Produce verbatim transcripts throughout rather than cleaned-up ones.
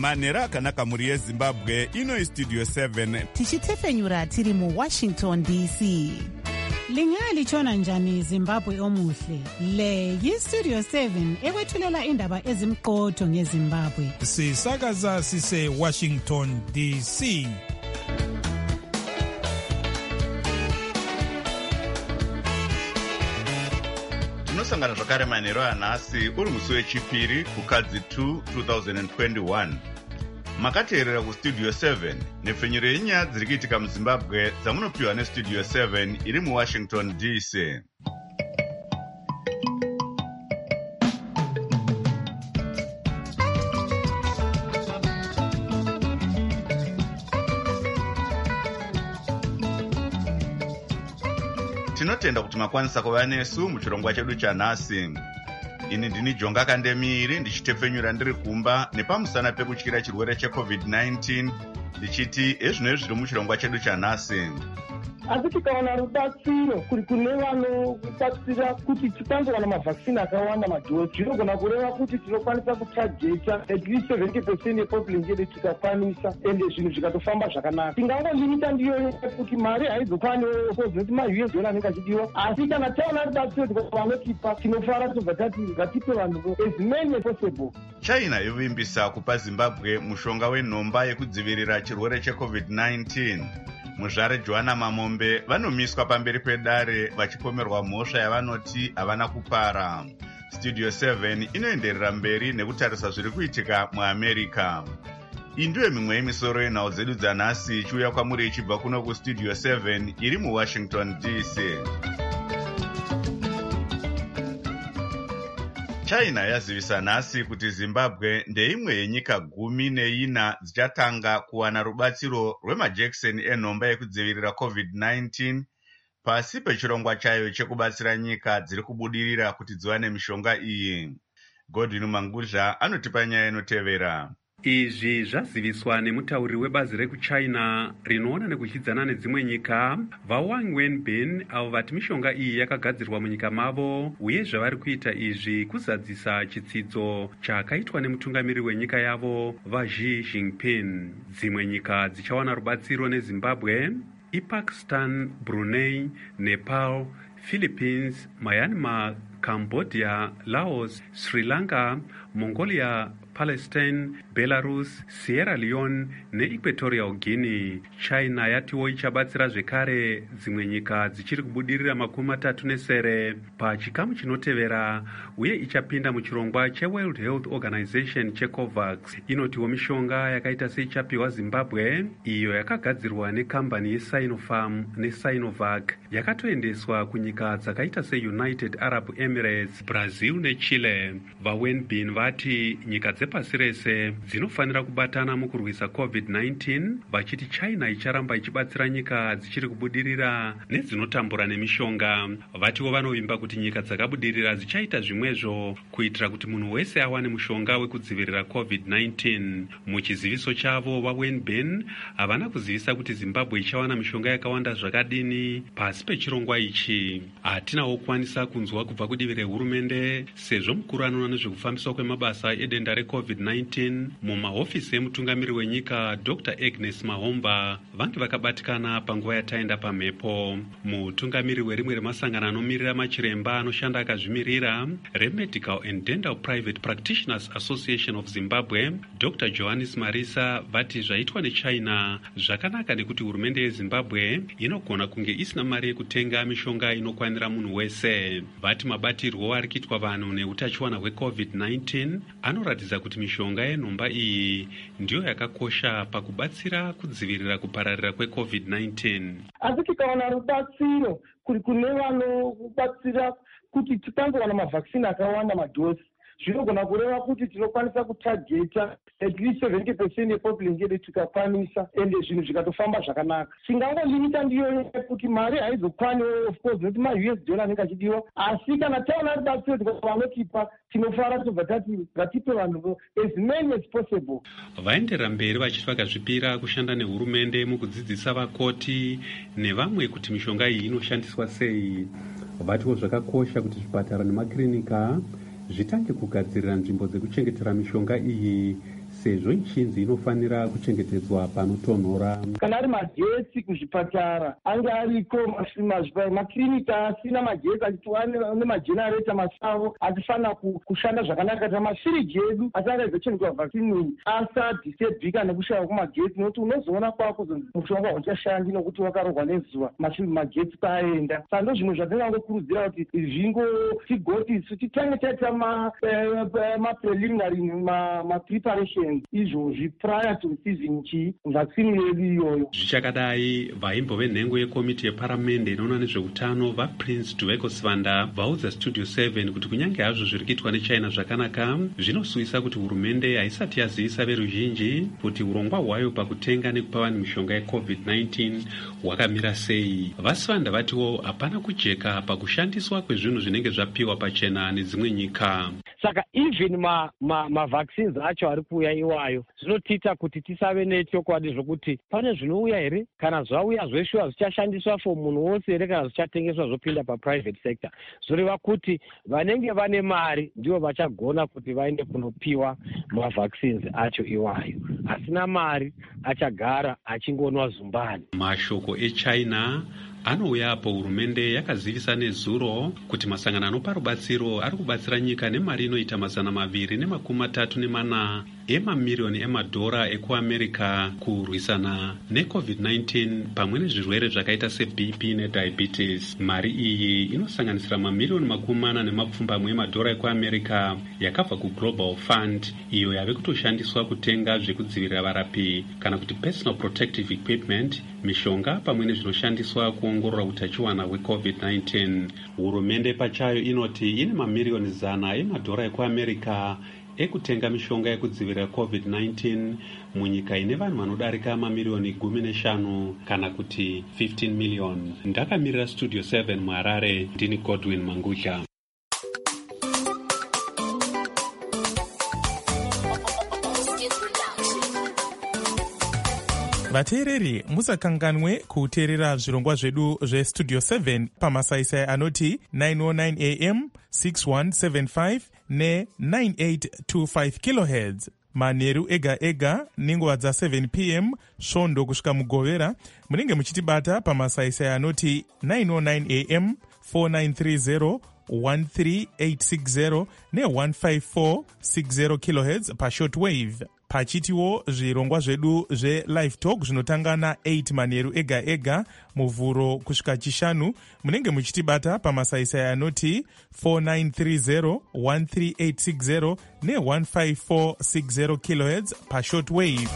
manhero akanaka mhuri yezimbabwe. Ino istudio seven tichitefenyura tiri muwashington D C. Lingalitshona njani Zimbabwe omuhle? Le yistudio seven ekwethulela indaba ezimqotho ngeZimbabwe. Sisakaza sise Washington D C. tinosangana zvakare manhero anhasi uri musi wechipiri kukadzi two twenty twenty-one. Makateerera kustudio seven nepfenyuro yenyaya dziri kuitika muzimbabwe dzamunopiwa nestudio seven iri muwashington D C. Tinotenda kuti makwanisa kuva nesu muchirongwa chedu chanhasi. Ini ndini Jonga Kandemiri ndichitepfenyura ndiri kumba nepamusana pekutyira chirwere checovid nineteen ndichiti ezvino zviri muchirongwa chedu chanhasi. Asi tikaona rubatsiro kuri kune vanobatsira kuti tikwanise kuwana mavhakisini akawanda madhozi, zvinogona kureva kuti tinokwanisa kutajeta at least seventy percent yepopulation yedu tikakwanisa, ende zvinhu zvikatofamba zvakanaka. Tingangolimita ndiyo kuti mari haizokwaniwo kuti ma-U S dollar anenge achidiwa, asi kana taona rubatsiro tikavanotipa tinofara tobva tati ngatipe vanhu as many as possible. China yovimbisa kupa Zimbabwe mushonga wenhomba yekudzivirira chirwere checovid nineteen. Muzvare Joanna Mamombe vanomiswa pamberi pedare vachipomerwa mhosva yavanoti havana kupara. Studio seven inoenderera mberi nekutarisa zviri kuitika muAmerica. Iyi ndiyo mimwe yemisoro yenhau dzedu dzanhasi ichiuya kwamuri ichibva kuno kustudio seven iri muWashington D C. China yazivisa nhasi kuti Zimbabwe ndeimwe yenyika gumi neina dzichatanga kuwana rubatsiro rwemajekiseni enhomba yekudzivirira covid nineteen pasi pechirongwa chayo chekubatsira nyika dziri kubudirira kuti dziwane mishonga iyi. Godwin Mangudla anotipa nyaya inotevera. Izvi zvaziviswa nemutauriri webazi rekuchina rinoona nekudyidzana nedzimwe nyika vaWang Wenbin, avo vati mishonga iyi yakagadzirwa munyika mavo uye zvavari kuita izvi kuzadzisa chitsidzo chakaitwa nemutungamiri wenyika yavo vaXi Jinping. Dzimwe nyika dzichawana rubatsiro neZimbabwe iPakistan, Brunei, Nepal, Philippines, Myanmar, Cambodia, Laos, Sri Lanka, Mongolia, Palestine, Belarus, Sierra Leone neEquatorial Guinea. China yatiwo ichabatsira zvekare dzimwe nyika dzichiri kubudirira makumi matatu nesere pachikamu chinotevera uye ichapinda muchirongwa cheWorld Health Organization cheCOVAX. Inotiwo mishonga yakaita seichapiwa Zimbabwe iyo yakagadzirwa nekambani yeSinopharm neSinovac yakatoendeswa kunyika dzakaita seUnited Arab Emirates, Brazil neChile. VaWenbin vati nyika dzepasi rese dzinofanira kubatana mukurwisa covid nineteen, vachiti China icharamba ichibatsira nyika dzichiri kubudirira nedzinotambura nemishonga. Vatiwo vanovimba kuti nyika dzakabudirira dzichaita zvimwezvo kuitira kuti munhu wese awane mushonga wekudzivirira covid nineteen. Muchiziviso chavo vaWenbin havana kuzivisa kuti Zimbabwe ichawana mishonga yakawanda zvakadini pasi pechirongwa ichi. Hatinawo kukwanisa kunzwa kubva kudivi rehurumende sezvo mukuru anoona nezvekufambiswa kwemabasa edenda recovid nineteen mumahofisi emutungamiri wenyika Doctor Agnes Mahomba vange vakabatikana panguva yataenda pamhepo. Mutungamiri werimwe remasangano anomirira machiremba anoshanda akazvimirira reMedical and Dental Private Practitioners Association of Zimbabwe, Doctor Johannes Marisa, vati zvaitwa neChina zvakanaka nekuti hurumende yeZimbabwe inogona kunge isina mari yekutenga mishonga inokwanira munhu wese. Vati mabatirwo ari kuitwa vanhu neutachiwana hwecovid nineteen anoratidza kuti mishonga yenhomba iyi ndiyo yakakosha pakubatsira kudzivirira kupararira kwecovid nineteen. Asi tikaona rubatsiro kuri kune vanobatsira kuti tikwanise kuwana mavhakisini akawanda madhozi, zvinogona kureva kuti tinokwanisa kutajeta at least seventy percent yepopulation yedu tikakwanisa, ende zvinhu zvikatofamba zvakanaka. Tingangolimita ndiyo kuti mari haizokwaniwo of course kuti ma-U S dollar anenge achidiwa, asi kana taona rubatsiro tikavanotipa tinofara tobva tati ngatipe vanhu as many as possible. Vaenderera mberi vachiti vakazvipira kushanda nehurumende mukudzidzisa vakoti nevamwe kuti mishonga iyi inoshandiswa sei. Vatiwo zvakakosha kuti zvipatara nemakirinika zvitange kugadzirira nzvimbo dzekuchengetera mishonga iyi sezvo ichinzi inofanira kuchengetedzwa panotonhora. Kana ari magetsi kuzvipatara anga ariko makirinika asina magetsi achitiwa nemajenereta masavo achifanira kushanda zvakanaka kuti mafiriji edu asingazochengetwa vhakisini asadhisturbika nekushaya kwemagetsi, nokuti unozoona kwako mushonga uchashandi nokuti wakarohwa nezuva magetsi paenda. Saka ndo zvimwe zvatingangokurudzira kuti zvingo tigoti titange taita mapreliminary mapreparations izvozvi prior to receiving chi vaccine yedu iyoyo. Zvichakadai, vaimbo venhengo yekomiti yeparamende inoona nezveutano vaPrince Duveko Sivanda vaudza Studio seven kuti kunyange hazvo zviri kuitwa neChina zvakanaka, zvinosuvisa kuti hurumende haisati yazivisa veruzhinji kuti urongwa hwayo pakutenga nekupa vanhu mishonga yecovid nineteen hwakamira sei. VaSivanda vatiwo hapana kujeka pakushandiswa kwezvinhu zvinenge zvapiwa pachena nedzimwe nyika. Saka even mavaccines ma, ma acho ari kuuya iwayo zvinotiita kuti tisave nechokwadi zvokuti pane zvinouya here, kana zvauya zveshuwa zvichashandiswa for munhu wose here, kana zvichatengeswa zvopinda paprivate sector. Zvoreva kuti vanenge vane mari ndivo vachagona kuti vaende kunopiwa mavaccines acho iwayo. Asina mari achagara achingonwa zumbani. Mashoko eChina anouya apo hurumende yakazivisa nezuro kuti masangano anopa rubatsiro ari kubatsira nyika nemari inoita mazana maviri nemakumi matatu nemana emamirioni emadhora ekuamerica kurwisana necovid nineteen pamwe nezvirwere zvakaita seB P nediabetes. Mari iyi inosanganisira mamirioni makumi mana nemapfumbamwe emadhora ekuamerica yakabva kuGlobal Fund, iyo yave kutoshandiswa kutenga zvekudzivirira varapi kana kuti personal protective equipment, mishonga pamwe nezvinoshandiswa kuongorora utachiwana hwecovid nineteen. Hurumende pachayo inoti ine mamirioni zana emadhora ekuamerica ekutenga mishonga yekudzivirira covid nineteen munyika ine vanhu vanodarika mamirioni gumi neshanu kana kuti fifteen million. Ndakamirira Studio seven muHarare, ndini Godwin Mangucha. vateereri, musakanganwe kuteerera zvirongwa zvedu zvestudio seven pamasaisai anoti nine oh nine a m, six one seven five ne nine eight two five kilohertz manheru ega ega nenguva dza seven p m svondo kusvika mugovera. Munenge muchitibata pamasaisai anoti nine oh nine a m, four nine three zero, one three eight six zero ne one five four six zero kilohertz pashortwave. Pachitiwo zvirongwa zvedu zve-live talk zvinotanga na-eight manheru ega ega muvhuro kusvika chishanu. Munenge muchitibata pamasaisai anoti four nine three zero, one three eight six zero ne one five four six zero kilohertz pashortwave.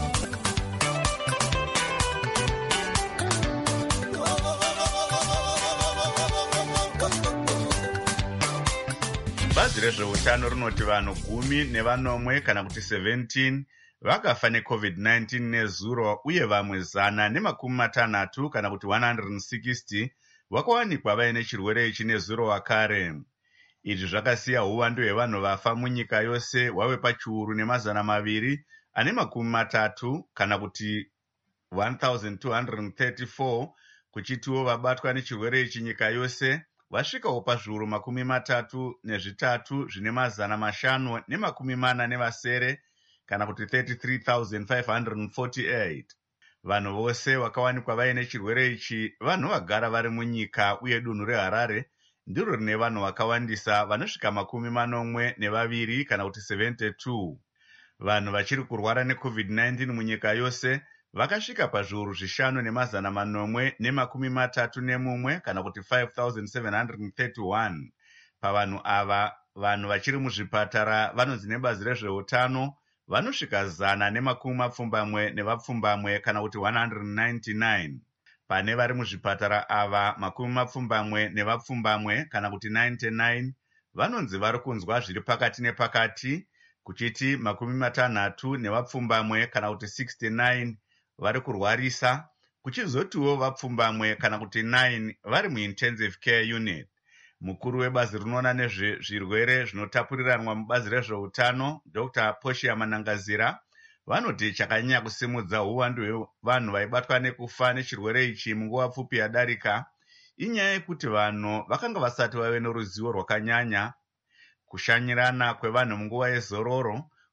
Bazi rezveutano rinoti vanhu gumi nevanomwe kana kuti seventeen vakafa necovid nineteen nezuro, uye vamwe zana nemakumi matanhatu kana kuti one hundred sixty vakawanikwa vaine chirwere ichi nezuro wakare. Izvi zvakasiya uwandu hwevanhu vafa munyika yose hwave pachiuru nemazana maviri ane makumi matatu kana kuti one thousand two hundred thirty-four, kuchitiwo vabatwa nechirwere ichi nyika yose vasvikawo pazviuru makumi matatu nezvitatu zvine mazana mashanu nemakumi mana nevasere kana kuti thirty-three thousand five hundred forty-eight. Vanhu vose vakawanikwa vaine chirwere ichi vanhu vagara vari munyika, uye dunhu reHarare ndiro rine vanhu vakawandisa vanosvika makumi manomwe nevaviri kana kuti seventy-two. Vanhu vachiri kurwara necovid nineteen munyika yose vakasvika pazviuru zvishanu nemazana manomwe nemakumi matatu nemumwe kana kuti five thousand seven hundred thirty-one. Pavanhu ava, vanhu vachiri muzvipatara vanonzi nebazi rezveutano vanosvika zana nemakumi mapfumbamwe nevapfumbamwe kana kuti one hundred ninety-nine. Pane vari muzvipatara ava makumi mapfumbamwe nevapfumbamwe kana kuti ninety-nine vanonzi vari kunzwa zviri pakati nepakati, kuchiti makumi matanhatu nevapfumbamwe kana kuti sixty-nine vari kurwarisa, kuchizotiwo vapfumbamwe kana kuti nine vari muintensive care unit. Mukuru webazi rinoona nezvezvirwere zvinotapuriranwa mubazi rezveutano Doctor Portia Manangazira vanoti chakanyanya kusimudza uwandu hwevanhu vaibatwa nekufa nechirwere ichi munguva pfupi yadarika inyaya yekuti vanhu vakanga vasati vave neruzivo rwakanyanya, kushanyirana kwevanhu munguva yezororo,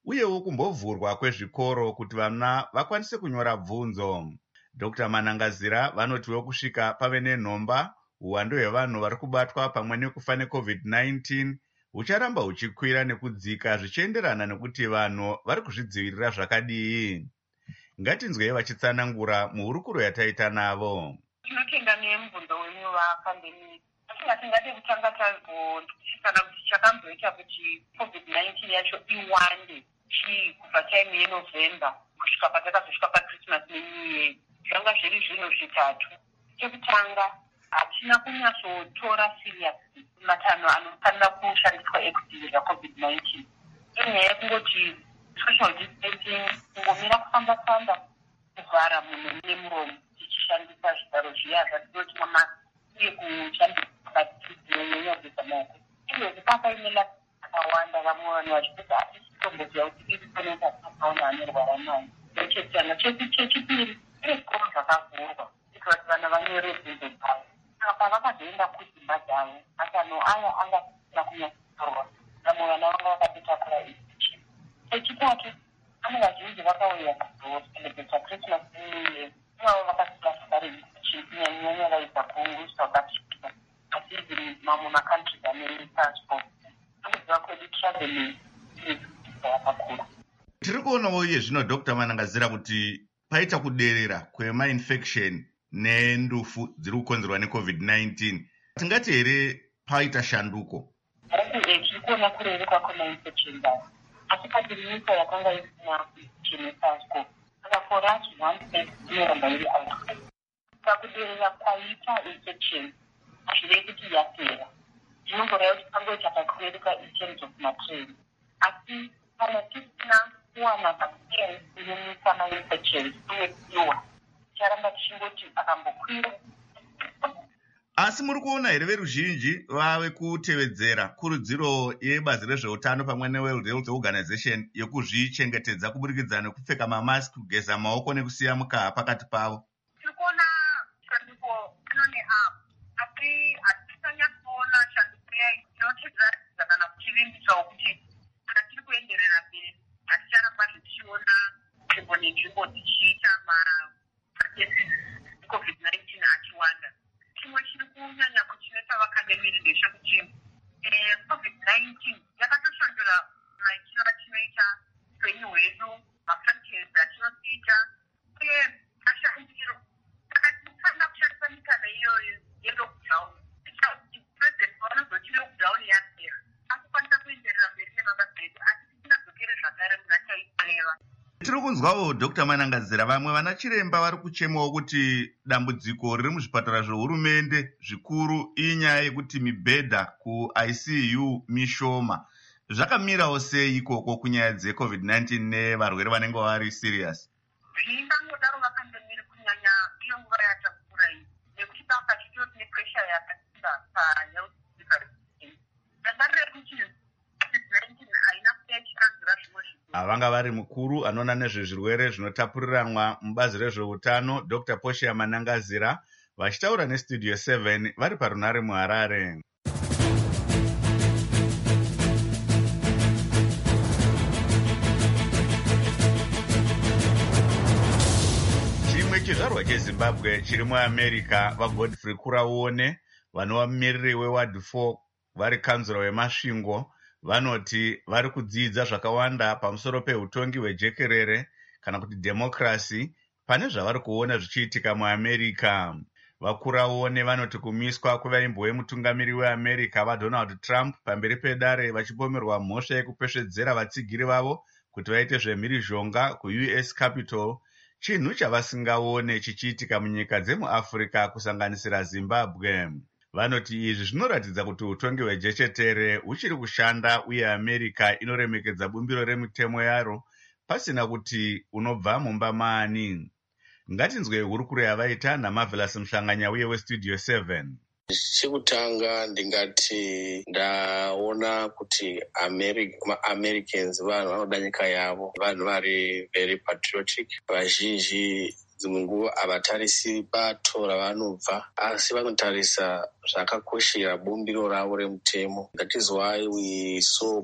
uyewo kumbovhurwa kwezvikoro kuti vana vakwanise kunyora bvunzo. Dr Manangazira vanotiwo kusvika pave nenhomba, uwandu hwevanhu vari kubatwa pamwe nekufa necovid nineteen hucharamba huchikwira nekudzika zvichienderana nekuti vanhu vari kuzvidzivirira zvakadii. Ngatinzwei vachitsanangura muhurukuro yataita navo. Tinotenga nemubvundo wenyu vapandemic. Asi tingade kutanga tazonzwisisa kuti chakamboita kuti covid nineteen yacho iwande chii kubva time yeNovember kusvika patakazosvika paChristmas neNew Year. Zvanga zviri zvinhu zvitatu. Chekutanga, hatina kunyatsotora seriously matanho anofanira kushandiswa ekudzivirira covid nineteen. Inyaya yekungoti social distancing, kungomira kufamba famba, kuvhara munhu nemuromo tichishandisa zvigaro zviya zvatinoti mamasiki uye kushandisa nyonyodza maoko. Izvozvo pakaimela akawanda, vamwe vanhu vachipedza hatisitomboziva kuti iri kuneta akaona anorwara nayo. Ndochekutanga. Chechipiri, zvikoro zvakavhurwa kuti vati vana vanyore bvunzo dzavo. Apa vakazoenda kudzimba dzavo, matanho aya anga asina kunyatsotorwa. Vamwe vana vanga vakatotakura infection. Chechitatu, vana vazhinji vakauya kuzocelebheta Christmas neNew Year. Ivavo vakasiya infection kunyanya vaibva kuSouth Africa, asi even mamwe makantries ane passport. Anoziva kwedu traveling yakakura. Tiri kuonawo iye zvino Dr Manangazira kuti paita kuderera kwemainfection nendufu dziri kukonzerwa necovid nineteen. Tingati here paita shanduko? Tiri kuona kurereka kwemainfection aya, asi padinyika yakanga isina infection yepassport. Saka for us one thing inoramba iri out. Pakuderera kwaita infection hazvirevi kuti yapera. Zvinongoreva kuti pangoita kakurereka in terms of matrend. Asi kana tisina kuwana vaccine inomisa mainfections uye kuiwa, ticharamba tichingoti akambokwira. Asi muri kuona here veruzhinji vave kutevedzera kurudziro yebazi rezveutano pamwe neWorld Health Organization yekuzvichengetedza kuburikidza nekupfeka mamask, kugeza maoko nekusiya mukaha pakati pavo? Tiri kuona shanduko inone apo, asi hatisanyatsoona shanduko iya inotedza kana kuchivimbisawo kuti kana tiri kuenderera mberi haticharamba tichiona nzvimbo nenzvimbo tichiita makesi covid nineteen achiwanda. Chimwe chiri kunyanya kuchinetsa vakademiri ndechekuti covid nineteen yakatoshandura maitiro atinoita upenyu hwedu, mafunctions atinoita uye mashandiro. Saka tinofanira kushandisa mikana iyoyo yelockdown kuitira kuti president vanozoti lockdown yapera akukwanisa kuenderera mberi nemabasa edu, asi tisingadzokere zvakare muna taitoreva. Tiri kunzwawo Dr Manangazira vamwe vana chiremba vari kuchemawo kuti dambudziko riri muzvipatara zvehurumende zvikuru inyaya yekuti mibhedha kuI C U mishoma. Zvakamirawo sei ikoko kunyaya dzecovid nineteen nevarwere vanenge vari serious? Zvingangodaro vakandemiri kunyanya iyo nguva yatakura iyi, nekuti basa chitori nepressure yakasimba pahealth department. Dangarire kuti covid nineteen haina kuya ichikanzura zvimwe zvikuru. Vanga vari mukuru anoona nezvezvirwere zvinotapuriranwa mubazi rezveutano Dr Posha Manangazira vachitaura nestudio seven vari parunare muHarare. Chimwe chizvarwa cheZimbabwe chiri muAmerica vaGodfrey Kuraone vanova mumiriri weward four vari kanzura wemasvingo vanoti vari kudzidza zvakawanda pamusoro peutongi hwejekerere kana kuti democracy pane zvavari kuona zvichiitika muAmerica. Vakuraone vanoti kumiswa kwevaimbove wemutungamiri weAmerica vaDonald Trump pamberi pedare vachipomerwa mhosva yekupesvedzera vatsigiri vavo kuti vaite zvemhirizhonga kuU S Capitol chinhu chavasingaone chichiitika munyika dzemuAfrica kusanganisira Zimbabwe. Vanoti izvi zvinoratidza kuti utongi hwejechetere huchiri kushanda uye America inoremekedza bumbiro remitemo yaro pasina kuti unobva mumba maani. Ngatinzwe hurukuro yavaita naMarvelous Mhlanganya uye weStudio seven. Chekutanga ndingati ndaona kuti Americans vanhu vanoda nyika yavo, vanhu vari very patriotic, vazhinji dzimwe nguva havatarisi bato ravanobva asi vanotarisa zvakakoshera bumbiro ravo remutemo. That is why we saw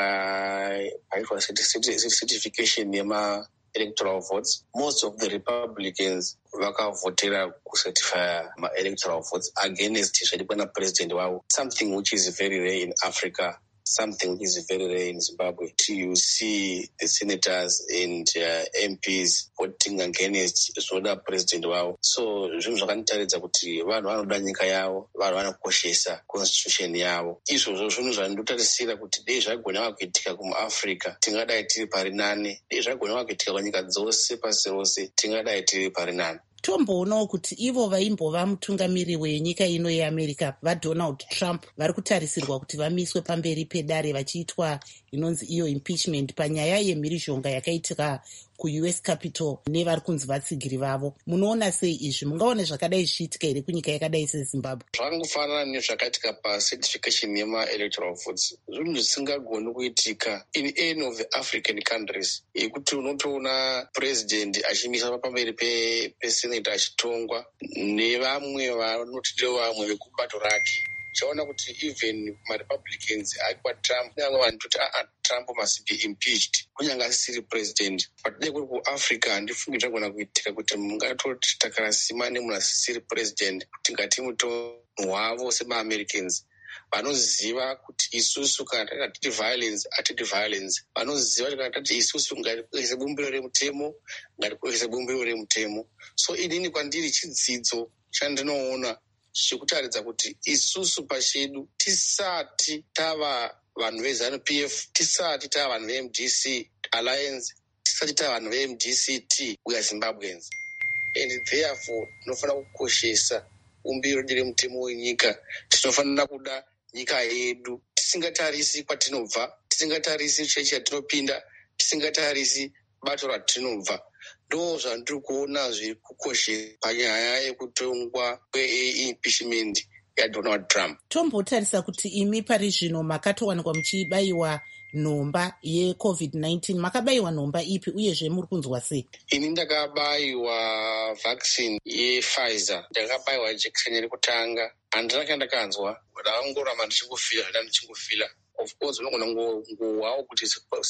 pakaitwa certification yema electoral votes. Most of the Republicans vakavhotera kucertify ma-electoral votes against zvadikwana president wavo, something which is very rare in Africa, something which is very rare in Zimbabwe. You see the senators and uh, M Ps voting against zvoda president wavo. So zvinhu zvakanitaridza kuti vanhu vanoda nyika yavo, vanhu vanokoshesa constitution yavo. Izvozvo zvinhu zvandotarisira kuti dei zvagona kuitika kumaafrica tingadai tiri pari nane, dei zvagona kuitika panyika dzose pasi rose tingadai tiri pari nane. Tomboonawo kuti ivo vaimbova mutungamiri wenyika ino yeAmerica vaDonald Trump vari kutarisirwa kuti vamiswe pamberi pedare vachiitwa inonzi iyo impeachment panyaya yemhirizhonga yakaitika kuU S Capitol nevari kunzi vatsigiri vavo. Munoona sei izvi? Mungaona zvakadai zvichiitika here kunyika yakadai seZimbabwe? Zvakangofanana nezvakaitika pacertification yema-electoral votes. Zvinhu zvisingagoni kuitika in any of the African countries. Yekuti unotoona president achimisa pamberi pesenate achitongwa nevamwe vanoti vamwe vekubato rake. Chaona kuti even ma-Republicans akwa Trump nevamwe vanototi Trump must be impeached kunyange asisiri president. But dai kuri kuAfrica handifungi zvagona kuitika kuti mungatoti takarasima nemunhu asisiri president kuti ngati mutongo wavo sema-Americans vanoziva kuti isusu kana tatiti violence atiti violence, vanoziva kana tati isusu ngatikwekese bumbiro remutemo ngatikwekese bumbiro remutemo. So inini kwandiri chidzidzo chandinoona chikutaridza kuti isusu pachedu tisati tava vanhu veZanu P F, tisati tava vanhu veM D C Alliance, tisati tava vanhu veM D C T, we are Zimbabweans. And therefore tinofanira kukoshesa bumbiro remutemo wenyika. Tinofanira kuda nyika yedu tisingatarisi kwatinobva, tisingatarisi chechi yatinopinda, tisingatarisi bato ratinobva. Ndo zvandiri kuona zviri kukoshesa panyaya yekutongwa kweimpeachment yaDonald Trump. Tombotarisa kuti imi pari zvino makatowanikwa muchibayiwa nhomba yecovid nineteen, makabayiwa nhomba ipi uyezve muri kunzwa sei? Ini ndakabayiwa vaccine yePfizer, ndakabayiwa jekiseni rekutanga. Handina kana ndakanzwa, ndakangoramba ndichingofira zvada ndichingofira. Of course unogona ngowawo kuti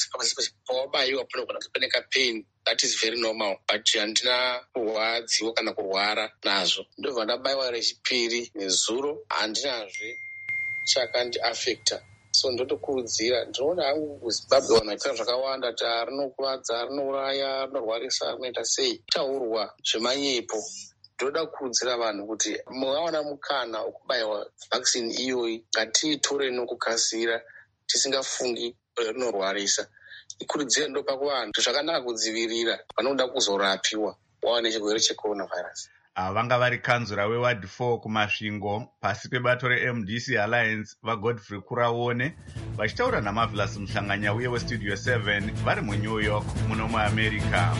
pawabayiwa panogona kuti pane kapain, that is very normal, but handina kurwadziwa kana kurwara nazvo. Ndobva ndabayiwa rechipiri nezuro, handinazve chakandiafecta. So ndotokurudzira, ndinoona hangu kuZimbabwe vanhu vaita zvakawanda kuti rinokuvadza, rinouraya, rinorwarisa, rinoita sei, taurwa zvemanyepo. Ndoda kukurudzira vanhu kuti mukawana mukana wekubayiwa vaccine iyoyi ngatiitore nokukasira tisingafungi rinorwarisa. Ikurudzira ndopa kuvanhu zvakanaka kudzivirira vanoda kuzorapiwa wawane chirwere checoronavirus. Vanga vari kanzura weWard four kumasvingo pasi pebato reM D C Alliance vaGodfrey Kuraone vachitaura naMarvelous Muhlanganya uye weStudio seven vari muNew York muno muAmerica.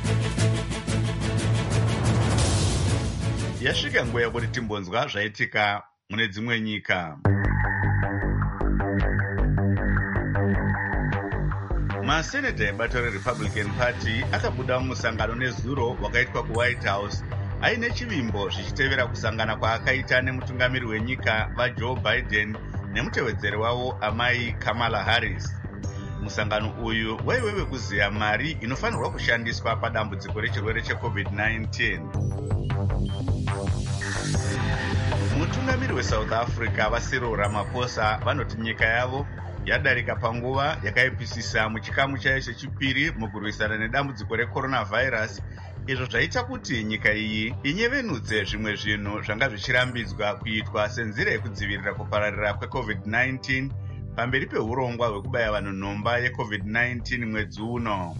Yasvika nguva yekuti timbonzwa zvaitika mune dzimwe nyika. Maseneta ebato reRepublican Party akabuda mumusangano nezuro wakaitwa kuWhite House aine chivimbo zvichitevera kusangana kwaakaita nemutungamiri wenyika vaJoe Biden nemutevedzeri wavo amai Kamala Harris. Musangano uyu waive wekuziya mari inofanirwa kushandiswa padambudziko rechirwere checovid nineteen. Mutungamiri weSouth Africa vaCyril Ramaphosa vanoti nyika yavo yadarika panguva yakaipisisa muchikamu chayo chechipiri mukurwisana nedambudziko recoronavirus, izvo zvaita kuti nyika iyi inyevenudze zvimwe zvinhu zvanga zvichirambidzwa kuitwa senzira yekudzivirira kupararira kwecovid nineteen pamberi peurongwa hwekubaya vanhu nhomba yecovid nineteen mwedzi uno.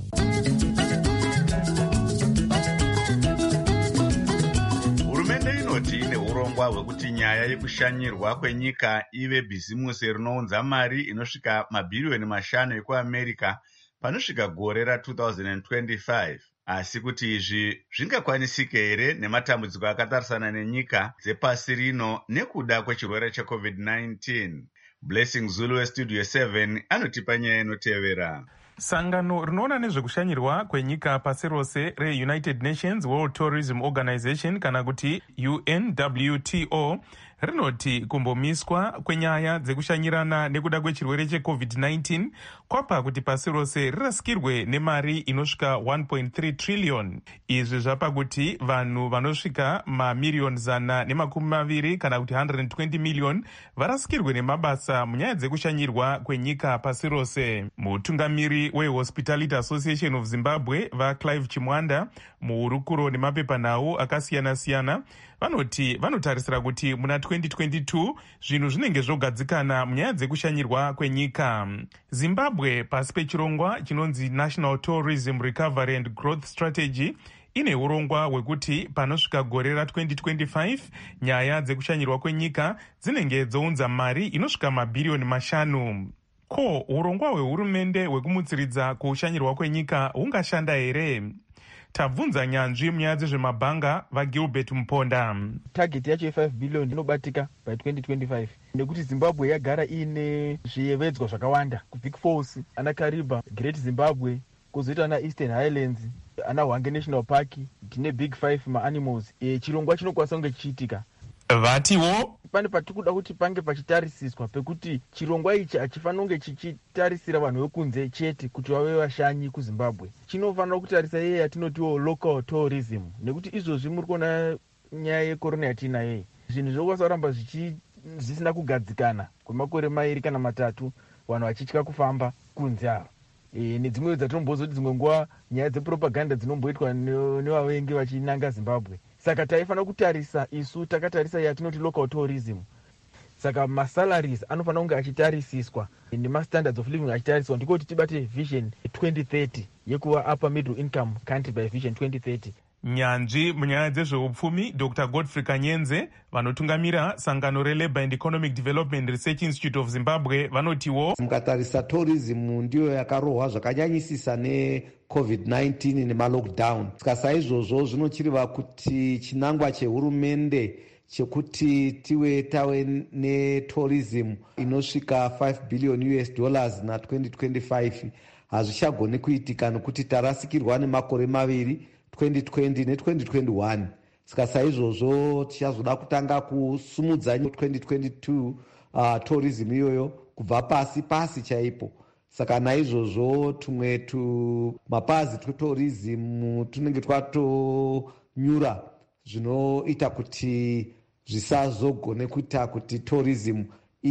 Hurumende inoti ine urongwa hwekuti nyaya yekushanyirwa kwenyika ive bhizimusi rinounza mari inosvika mabhiriyoni mashanu ekuAmerica panosvika gore ra twenty twenty-five. Asi kuti izvi zvingakwanisike here nematambudziko akatarisana nenyika dzepasi rino nekuda kwechirwere checovid nineteen. Blessing Zulu weStudio seven anotipa nyaya inotevera. Sangano rinoona nezvekushanyirwa kwenyika pasi rose reUnited Nations World Tourism Organization kana kuti U N W T O rinoti kumbomiswa kwenyaya dzekushanyirana nekuda kwechirwere checovid nineteen kwapa kuti pasi rose rirasikirwe nemari inosvika one point three trillion. Izvi zvapa kuti vanhu vanosvika mamiriyoni zana nemakumi maviri kana kuti one hundred twenty million varasikirwe nemabasa munyaya dzekushanyirwa kwenyika pasi rose. Mutungamiri weHospitality Association of Zimbabwe vaClive Chimwanda muhurukuro nemapepanhau akasiyana-siyana vanoti vanotarisira kuti muna twenty twenty-two zvinhu zvinenge zvogadzikana munyaya dzekushanyirwa kwenyika. Zimbabwe pasi pechirongwa chinonzi National Tourism Recovery and Growth Strategy ine urongwa hwekuti panosvika gore ra twenty twenty-five nyaya dzekushanyirwa kwenyika dzinenge dzounza mari inosvika mabhiriyoni mashanu. Ko urongwa hwehurumende hwekumutsiridza kushanyirwa kwenyika hungashanda here? Tabvunza nyanzvi munyaya dzezvemabhanga vaGilbert Mponda. Target yacho five billion inobatika by twenty twenty-five nekuti Zimbabwe yagara ine zviyevedzwa zvakawanda kuBig Falls, ana Kariba, Great Zimbabwe, kuzoita ana Eastern Highlands, ana Hwange National Park, tine Big Five maanimals. E, chirongwa chinokwanisa kunge chiitika. Vatiwo pane patikuda kuti pange pachitarisiswa pekuti chirongwa ichi hachifanira kunge chichitarisira vanhu vekunze chete kuti vave vashanyi kuZimbabwe. Chinofanira kutarisa iye yatinotiwo local tourism, nekuti izvozvi muri kuona nyaya yekorona yatinayo zvinhu zvokwanisa kuramba zvisina kugadzikana kwemakore mairi kana matatu, vanhu vachitya kufamba kunze ava. E, nedzimwe dzatinombozoti dzimwe nguva nyaya dzepropaganda dzinomboitwa nevavengi vachinanga Zimbabwe. Saka taifanira kutarisa isu takatarisa yatinoti local tourism. Saka masalaries anofanira kunge achitarisiswa nemastandards of living achitariswa ndiko kuti tibate vision twenty thirty yekuva upper middle income country by vision twenty thirty. Nyanzvi munyaya dzezveupfumi Doctor Godfrey Kanyenze vanotungamira sangano reLabour and Economic Development Research Institute of Zimbabwe vanotiwo mukatarisa tourism ndiyo yakarohwa zvakanyanyisisa necovid nineteen nemalockdown. Saka saizvozvo zvinochireva kuti chinangwa chehurumende chekuti tiwe tave netourism inosvika five billion U S dollars na twenty twenty-five hazvichagone kuitika nekuti tarasikirwa nemakore maviri twenty twenty ne twenty twenty-one. Saka saizvozvo tichazoda kutanga kusumudza twenty twenty-two uh, tourism iyoyo kubva pasi pasi chaipo. Saka naizvozvo tumwe tu mapazi twetourism tunenge twatonyura zvinoita kuti zvisazogone kuita kuti tourism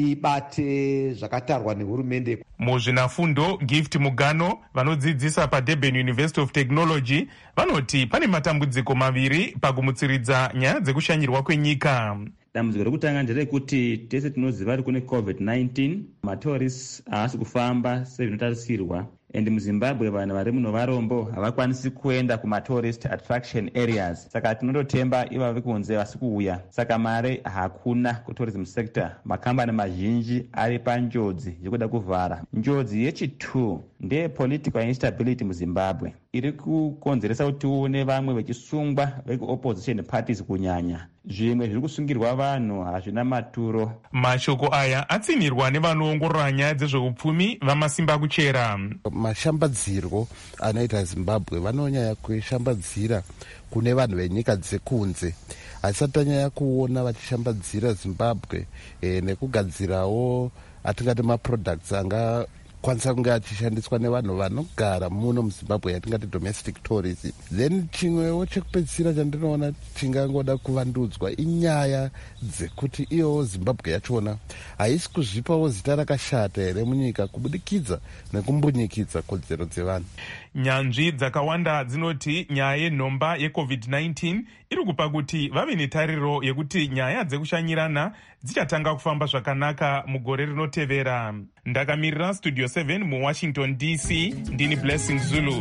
ibate zvakatarwa nehurumende. Muzvinafundo Gift Mugano vanodzidzisa paDurban University of Technology vanoti pane matambudziko maviri pakumutsiridza nyaya dzekushanyirwa kwenyika. Dambudziko rekutanga nderekuti tese tinoziva kuti kune covid nineteen matourists haasi kufamba sezvinotarisirwa, and muZimbabwe vanhu vari muno varombo havakwanisi kuenda kumatourist attraction areas. Saka tinototemba iva vekunze vasi kuuya, saka mare hakuna kutourism sector. Makambani mazhinji ari panjodzi yekuda kuvhara. Njodzi yechitu ndeye political instability muZimbabwe iri kukonzeresa kuti tione vamwe vechisungwa vekuopposition parties kunyanya. Zvimwe zviri kusungirwa vanhu hazvina maturo. Mashoko aya atsinirwa nevanoongorora nyaya dzezveupfumi vamasimba kuchera. Mashambadzirwo anoita Zimbabwe vanonyanya kushambadzira kune vanhu venyika dzekunze, asi atanyanya kuona vachishambadzira Zimbabwe e, nekugadzirawo atingati maproducts anga kwanisa kunge achishandiswa nevanhu vanogara muno muZimbabwe yatingati domestic tourism. Then chimwewo chekupedzisira chandinoona chingangoda kuvandudzwa inyaya dzekuti iyowo Zimbabwe yachona haisi kuzvipawo zita rakashata here munyika kubudikidza nekumbunyikidza kodzero dzevanhu. Nyanzvi dzakawanda dzinoti nyaya yenhomba yecovid nineteen iri kupa kuti vave netariro yekuti nyaya dzekushanyirana dzichatanga kufamba zvakanaka mugore rinotevera. Ndakamirira Studio seven muWashington D C, ndini Blessing Zulu.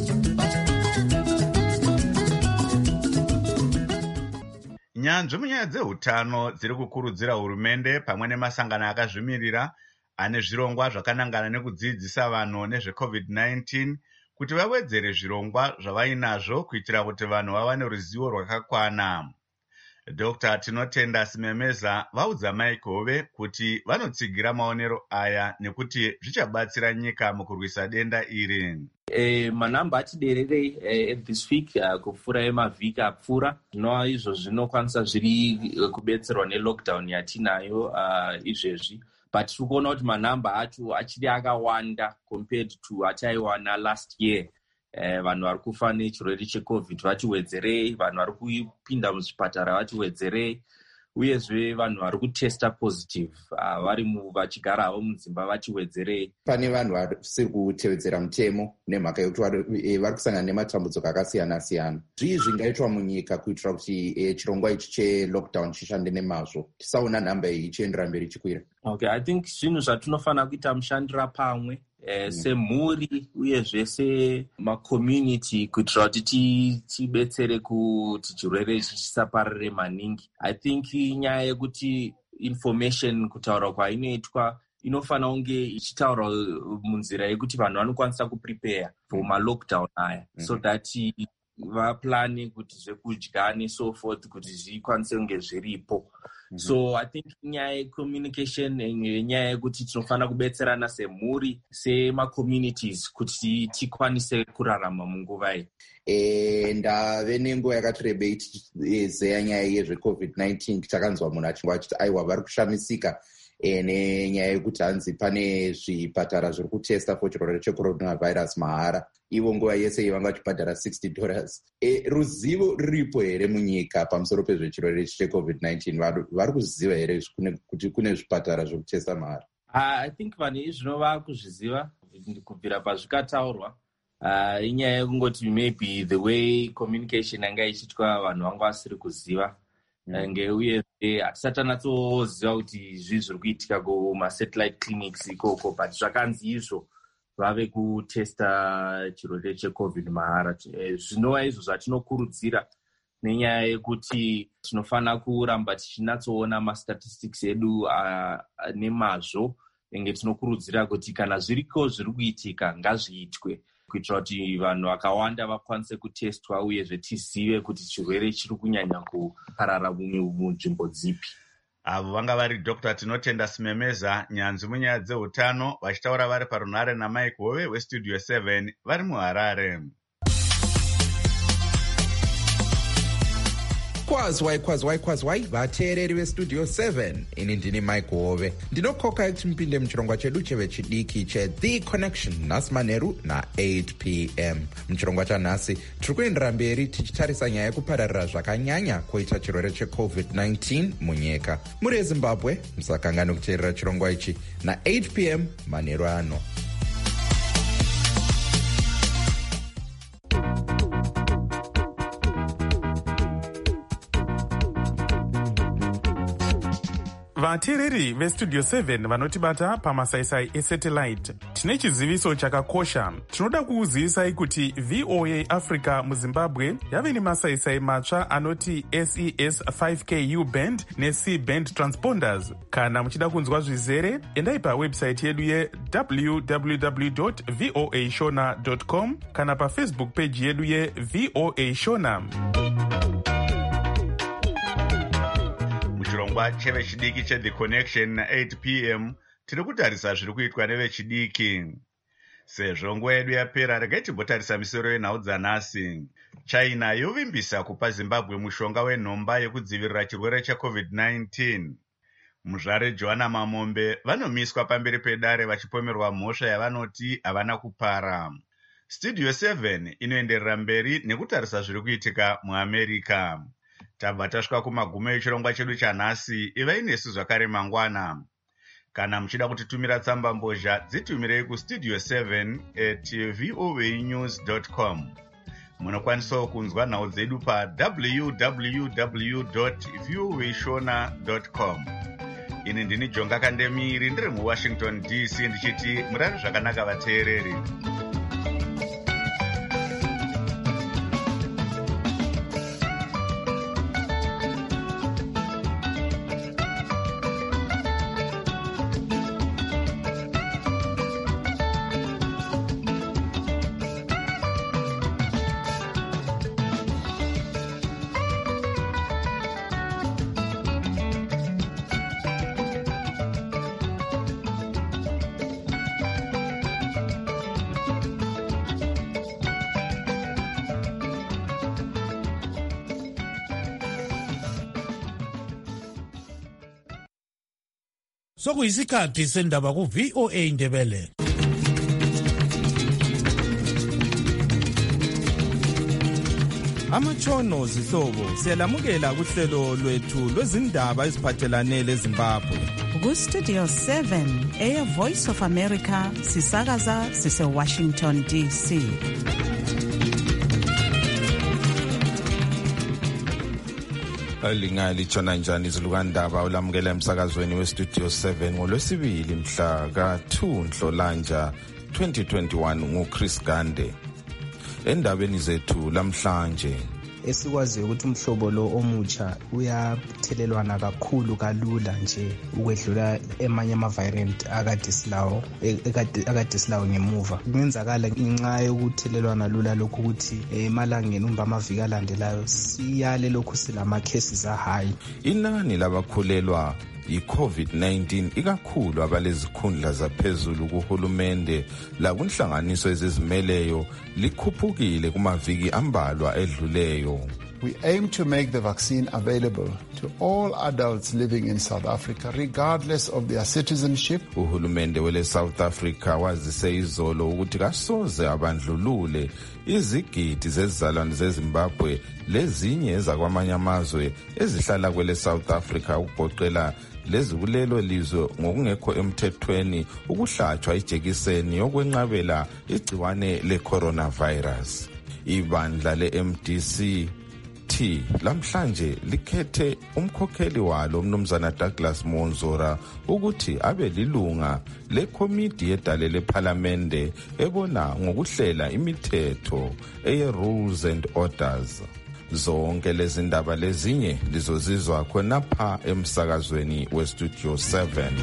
Nyanzvi munyaya dzeutano dziri kukurudzira hurumende pamwe nemasangano akazvimirira ane zvirongwa zvakanangana nekudzidzisa vanhu nezvecovid nineteen kuti vawedzere zvirongwa zvavainazvo kuitira kuti vanhu vawane ruzivo rwakakwana. dr Tinotenda Simemeza vaudza Mike Hove kuti vanotsigira maonero aya nekuti zvichabatsira nyika mukurwisa denda iri. E, manhamba atidererei e, this week uh, kupfuura emavhiki apfuura zvinova izvo zvinokwanisa zviri kubetserwa nelockdown yatinayo uh, izvezvi, but tiri kuona kuti manhamba acho achiri akawanda compared to ataiwana last year. Eh, vanhu vari kufa nechirwere checovid vachiwedzerei, vanhu vari kupinda muzvipatara vachiwedzerei, uyezve vanhu vari kutesta positive uh, vari vachigara havo mudzimba vachiwedzerei. Pane vanhu vasiri kutevedzera mutemo nemhaka yekuti vari kusangana nematambudziko akasiyana siyana. Zvii zvingaitwa munyika kuitira kuti eh, chirongwa ichi chelockdown chishande nemazvo, tisaona nhamba iyi ichiendera mberi ichikwira? Okay, I think zvinhu zvatinofanira kuita mushandira pamwe Eh, mm. semhuri uyezve semacommunity kuitira kuti tibetsere kuti chirwere ichi chisaparire maningi. I think nyaya yekuti information kutaura kwainoitwa inofanira kunge ichitaura munzira yekuti vanhu vanokwanisa kuprepare for malockdown aya mm. so that vaplane kuti zvekudya neso forth kuti zvikwanise kunge zviripo. Mm-hmm. So I think nyaya yecommunication nyaya yekuti tinofanira kubetserana semhuri sema-communities kuti tikwanise kurarama munguva iyi. E, ndave nenguva yakati rebei tichizeya nyaya yezvecovid nineteen takanzwa munhu achinge achiti aiwa vari kushamisika e, nenyaya yekuti hanzi pane zvipatara zviri kutesta for chirwere checoronavirus mahara, ivo nguva yese vanga vachibhadhara sixty dollars. E, ruzivo riripo here munyika pamusoro pezvechirwere checovid nineteen? Vari kuziva here kuti kune zvipatara zviri kutesta mahara? Uh, I think vanhu izvino vava kuzviziva kubvira pazvikataurwa. Uh, inyaya yekungoti maybe the way communication yanga ichiitwa vanhu vanga vasiri kuziva. Mm. Ngeuye hatisati tanatsoziva kuti zvii zviri kuitika kumasatellite clinics ikoko, but zvakanzi izvo vave kutesta chirwere checovid mahara. Zvinova izvo zvatinokurudzira nenyaya yekuti tinofanira kuramba tichinatsoona mastatistics edu uh, nemazvo. Enge tinokurudzira kuti kana zviriko zviri kuitika ngazviitwe kuitira kuti vanhu vakawanda vakwanise kutestwa uyezve tizive kuti chirwere chiri kunyanya kuparara munzvimbo dzipi. Avo vanga vari dr Tinotenda Simemeza, nyanzvi munyaya dzeutano, vachitaura vari parunhare naMike Hove westudio seven vari muHarare. Kwazwai kwazwai kwazwai vateereri vestudio seven, ini ndini Mike Hove. Ndinokoka kuti mupinde muchirongwa chedu chevechidiki cheThe Connection nhasi manheru na-eight p m. Muchirongwa chanhasi tiri kuendera mberi tichitarisa nyaya yekupararira zvakanyanya kwoita chirwere checovid nineteen munyika. Muri eZimbabwe musakangani kuteerera chirongwa ichi na-eight p m manheru ano. vateereri vestudio seven vanotibata pamasaisai esatellite, tine chiziviso chakakosha. Tinoda kukuzivisai kuti V O A Africa muZimbabwe yave nemasaisai matsva anoti S E S five K U band ne-C band transponders. Kana muchida kunzwa zvizere, endai pawebsite yedu ye w w w dot v o a shona dot com kana pafacebook page yedu ye V O A Shona. Muchirongwa chevechidiki cheThe Connection na-eight p m tiri kutarisa zviri kuitwa nevechidiki. Sezvo nguva yedu yapera, regai timbotarisa misoro yenhau dzanhasi. China yovimbisa kupa Zimbabwe mushonga wenhomba yekudzivirira chirwere checovid nineteen. Muzvare Joanna Mamombe vanomiswa pamberi pedare vachipomerwa mhosva yavanoti havana kupara. Studio seven inoenderera mberi nekutarisa zviri kuitika muAmerica. Tabva tasvika kumagumo echirongwa chedu chanhasi. Ivai nesu zvakare mangwana. Kana muchida kutitumira tsamba mbozha, dzitumirei kustudio seven at v o a news dot com. Munokwanisawo kunzwa nhau dzedu pa w w w dot v o a shona dot com. Ini ndini Jonga Kandemiri ndiri muWashington D C ndichiti murari zvakanaka vateereri. sokuyisikhathi sendaba ku-V O A Ndebele. Amatshono zihlobo siyalamukela kuhlelo lwethu lwezindaba eziphathelane leZimbabwe. Ku-Studio seven, Air Voice of America, sisakaza sise-Washington D C. Lingalitshona njani izilukandaba ulamukela emsakazweni we-Studio seven ngolwesibili mhla ka-two Nhlolanja twenty twenty-one nguChris Gande. Endabeni zethu lamhlanje esikwaziyo ukuthi umhlobo lo omutsha uyathelelwana kakhulu kalula nje ukwedlula emanye ama-variant akade silawo akade silawo ngemuva. Kungenzakala ngenxa yokuthelelwana lula lokhu ukuthi emalangeni umba amaviki alandelayo siyale lokhu silama-cases a-high. Inani labakhulelwa i-COVID nineteen ikakhulu abalezikhundla zaphezulu kuhulumende lakunhlanganiso ezizimeleyo likhuphukile kumaviki ambalwa edluleyo. We aim to make the vaccine available to all adults living in South Africa regardless of their citizenship. Uhulumende wele South Africa wazise izolo ukuthi kasoze abandlulule izigidi zezizalwane zeZimbabwe lezinye ezakwamanye amazwe ezihlala kwele South Africa ukugoqela lezi kulelo lizwe ngokungekho emthethweni ukuhlatshwa ijekiseni yokwenqabela igciwane le-coronavirus. Ibandla le-M D C T lamhlanje likhethe umkhokheli walo umnumzana Douglas Monzora ukuthi abe lilunga lekomiti yedale lephalamende ebona ngokuhlela imithetho eye-rules and orders. Zonke lezi ndaba lezinye lizozizwa khonapha emsakazweni we-Studio seven.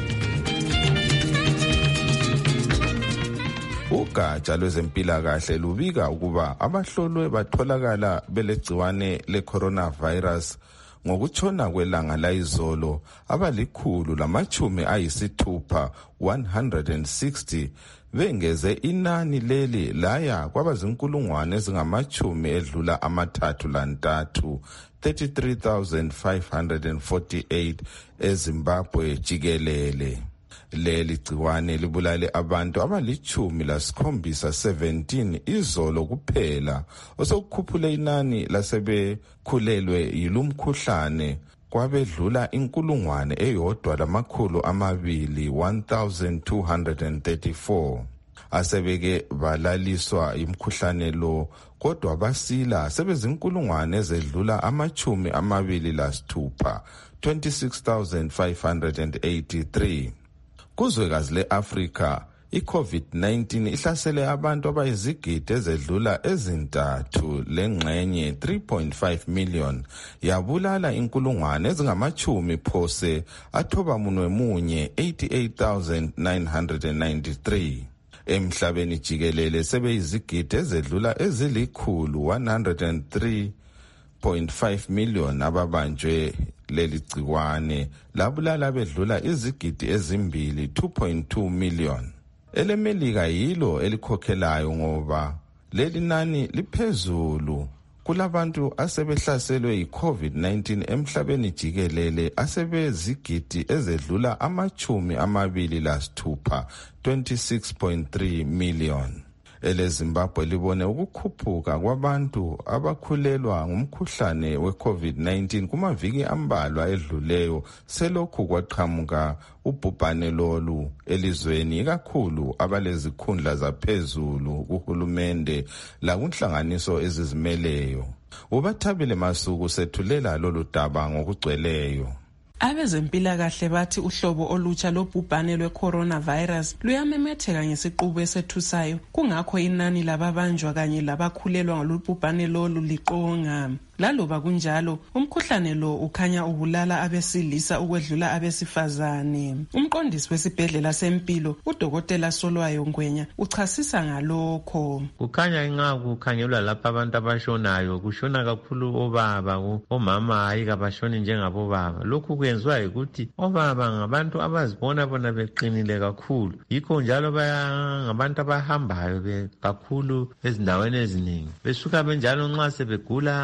Ugatsha lwezempilakahle lubika ukuba abahlolwe batholakala belegciwane le-coronavirus ngokutshona kwelanga layizolo abalikhulu lamachumi ayisithupha one hundred sixty bengeze inani leli laya kwabazinkulungwane ezingamachumi edlula amathathu lantathu thirty-three thousand five hundred forty-eight eZimbabwe jikelele. Leli gciwane libulale abantu abalichumi lasikhombisa seventeen izolo kuphela osokukhuphule inani lasebekhulelwe yilumkhuhlane kwabedlula inkulungwane eyodwa lamakhulu amabili one thousand two hundred thirty-four. Asebeke balaliswa imkhuhlane lo kodwa basila sebezinkulungwane ezedlula amachumi amabili lasithupha twenty-six thousand five hundred eighty-three. Kuzwekazi le-Afrika i-COVID nineteen ihlasele abantu abayizigidi ezedlula ezintathu lengxenye three point five million yabulala inkulungwane ezingamachumi phose athoba munwe munye eighty-eight thousand nine hundred ninety-three. Emhlabeni jikelele sebeyizigidi ezedlula ezilikhulu one hundred three point five million ababanjwe leli gciwane labulala bedlula izigidi ezimbili two point two million. EleMelika yilo elikhokhelayo ngoba leli nani liphezulu kulabantu asebehlaselwe yi-COVID nineteen emhlabeni jikelele asebezigidi ezedlula amachumi amabili lasithupha twenty-six point three million. EleZimbabwe libone ukukhuphuka kwabantu abakhulelwa ngumkhuhlane we-COVID nineteen kumaviki ambalwa edluleyo selokhu kwaqhamuka ubhubhane lolu elizweni ikakhulu abalezikhundla zaphezulu kuhulumende lakunhlanganiso ezizimeleyo. Ubathabile Masuku sethulela lolu daba ngokugcweleyo. Abezempilakahle bathi uhlobo olutsha lobhubhane lwe-coronavirus luyamemetheka ngesiqubu esethusayo, kungakho inani lababanjwa kanye labakhulelwa ngolubhubhane lolu liqonga. Laloba kunjalo, umkhuhlane lo ukhanya ubulala abesilisa ukwedlula abesifazane. Umqondisi wesibhedlela sempilo, udokotela Solwayo Ngwenya, uchasisa ngalokho. Kukhanya inga kukhangelwa lapha abantu abashonayo, kushona kakhulu obaba, omama hayi kabashoni njengabo baba. Lokhu kwenziwa ukuthi obaba ngabantu abazibona bona beqinile kakhulu. Yikho njalo baya ngabantu abahambayo kakhulu ezindaweni eziningi. Besuka benjalo nxa sebegula abasa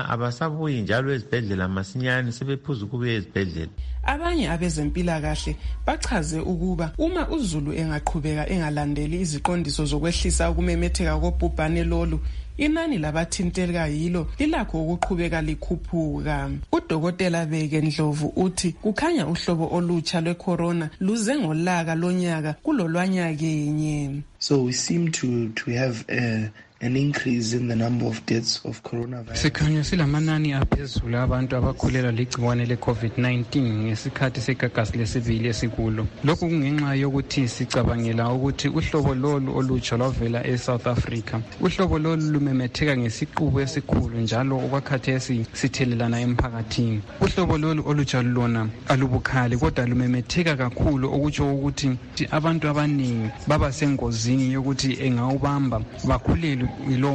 abasabuyi njalo ezibhedlela masinyane sebephuza ukubuya ezibhedlela. Abanye abezempilakahle bachaze ukuba uma uZulu engaqhubeka engalandeli iziqondiso zokwehlisa ukumemetheka kobhubhane lolu, inani labathinteleka yilo lilakho ukuqhubeka likhuphuka. Udokotela Beke Ndlovu uthi kukhanya uhlobo olutsha lwecorona luze ngolaka lonyaka kulolwanyakenye. So we seem to to have a an increase in the number of deaths of coronavirus. Sikhanya silamanani aphezulu abantu abakhulela ligciwane le-COVID nineteen ngesikhathi segagasi lesibili esikulo. Lokhu kungenxa yokuthi sicabangela ukuthi uhlobo lolu olutsha lwavela eSouth Africa. Uhlobo lolu lumemetheka ngesiqubu esikhulu njalo okwakhathesi sithelelana emphakathini. Uhlobo lolu olutsha lona alubukhali kodwa lumemetheka kakhulu okutsho ukuthi abantu abaningi baba sengozini yokuthi engawubamba bakhulelwe.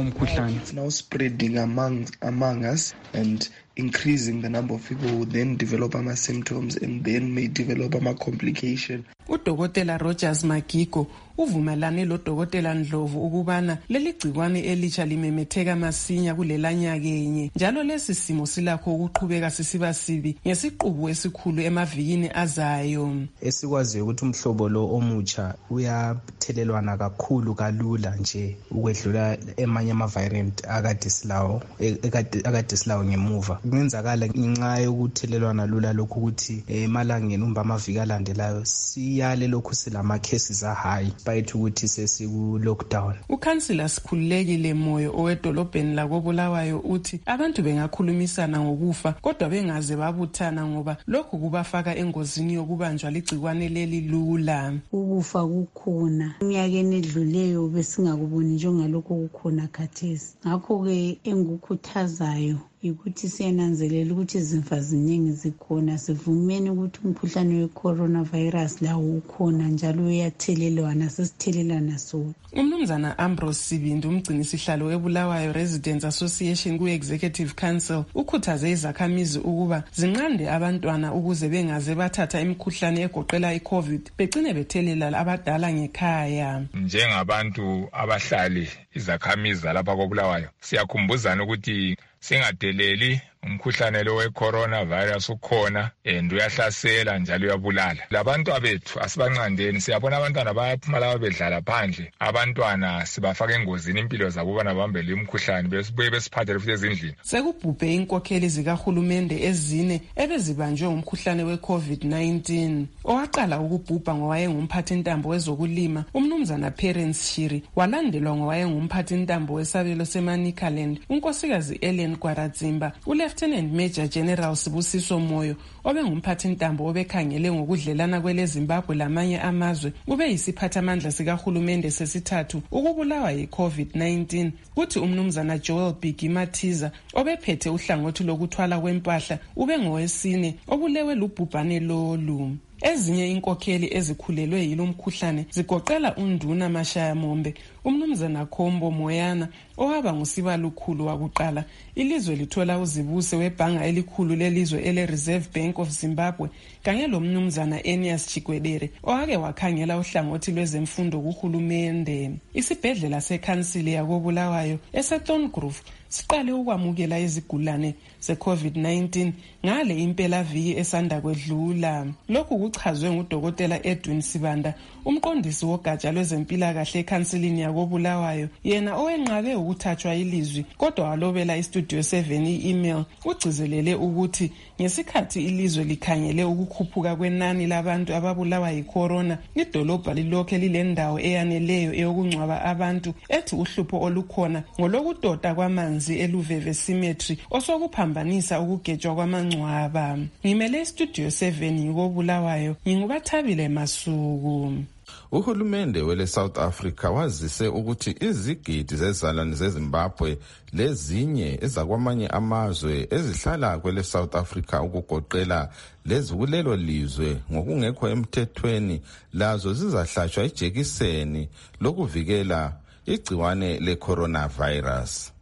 It's now spreading among among us and increasing the number of people who then develop ama symptoms and then may develop ama complication. Udokotela Rogers Magigo uvumelane lo Dokotela Ndlovu ukubana leli gciwane elitsha limemetheka masinya kulelanyakenye njalo lesi simo silakho ukuqhubeka sisiba sibi ngesiqubu esikhulu emavikini azayo. Esikwaziyo ukuthi umhlobo lo omutsha uyathelelwana kakhulu kalula nje ukwedlula emanye ama variant akade silawo akade silawo ngemuva. Kungenzakala ngenxa yokuthelelwana lula lokhu ukuthi emalangeni umba amaviki alandelayo siyale lokhu silama cases a high bayithu ukuthi sesiku lockdown. Ukhansila Sikhululekile Moyo owedolobheni lakoBulawayo uthi abantu bengakhulumisana ngokufa kodwa bengaze babuthana ngoba lokhu kubafaka engozini yokubanjwa ligciwane leli lula. Ukufa kukhona iminyakeni edluleyo besingakuboni njengalokho kukhona khathesi. Ngakho ke engukhuthazayo ukuthi siyananzelela ukuthi izimfa ziningi zikhona, sivumeni ukuthi umkhuhlane we-coronavirus lawo ukhona njalo uyathelelwana, sesithelelana so. Umnumzana Ambrose Sibindi umgcini sihlalo eBulawayo Residents Association ku-Executive Council ukhuthaze izakhamizi ukuba zinqande abantwana ukuze bengaze bathatha imikhuhlane egoqela i-COVID begcine bethelela abadala ngekhaya. Njengabantu abahlali izakhamizi lapha koBulawayo siyakhumbuzana ukuthi singadeleli umkhuhlane lo we-coronavirus ukhona and uyahlasela njalo uyabulala. Labantu abethu asibanqandeni, siyabona abantwana bayaphuma laba bedlala phandle, abantwana sibafaka engozini impilo zabo bana bambele imkhuhlane besibuye besiphathele futhi ezindlini. Sekubhubhe inkokheli zikahulumende ezine ebezibanjwe umkhuhlane we-COVID nineteen. Owaqala ukubhubha ngowayengumphathi ntambo wezokulima umnumzana Parents Shiri, walandelwa ngowayengumphathi ntambo wesabelo seManicaland unkosikazi Ellen Kwarazimba. Lieutenant Major General Sibusiso Moyo obengumphathi ntambo obekhangele ngokudlelana kwele Zimbabwe lamanye amazwe ube yisiphathamandla sikahulumende sesithathu ukubulawa yi-COVID nineteen. Kuthi umnumzana Joel Bigimatiza obephethe uhlangothi lokuthwala kwempahla ube ngowesine obulewe lubhubhane lolu. Ezinye inkokheli ezikhulelwe yilo mkhuhlane zigoqela uNduna Mashaya Mombe, umnumzana Khombo Moyana owaba ngusibalukhulu wakuqala ilizwe lithola uzibuse webhanga elikhulu lelizwe ele Reserve Bank of Zimbabwe kanye lo mnumzana Enias Chikwedere owake wakhangela uhlangothi lwezemfundo kuhulumende. Isibhedlela sekhansili yakoBulawayo eseThorngrove siqale ukwamukela izigulane ze-COVID nineteen ngale impela viki esanda kwedlula. Lokhu kuchazwe ngudokotela Edwin Sibanda, umqondisi wogatsha lwezempilakahle ekhansilini yakoBulawayo, yena owenqabe ukuthathwa ilizwi kodwa walobela iStudio seven i-email ugcizelele ukuthi ngesikhathi ilizwe likhangele ukukhuphuka kwenani labantu ababulawa yi-corona, idolobha lilokhe lilendawo eyaneleyo eyokungcwaba abantu, ethi uhlupho olukhona ngolokudoda kwamanzi eLuveve Cemetery osokuphambanisa ukugejwa kwamangcwaba. Ngimele iStudio seven yikoBulawayo, ngingubathabile Masuku. Uhulumende wele South Africa wazise ukuthi izigidi zezalwane zeZimbabwe lezinye ezakwamanye amazwe ezihlala kwele South Africa ukugoqela lezi kulelo lizwe ngokungekho emthethweni lazo zizahlatshwa ijekiseni lokuvikela igciwane le-coronavirus.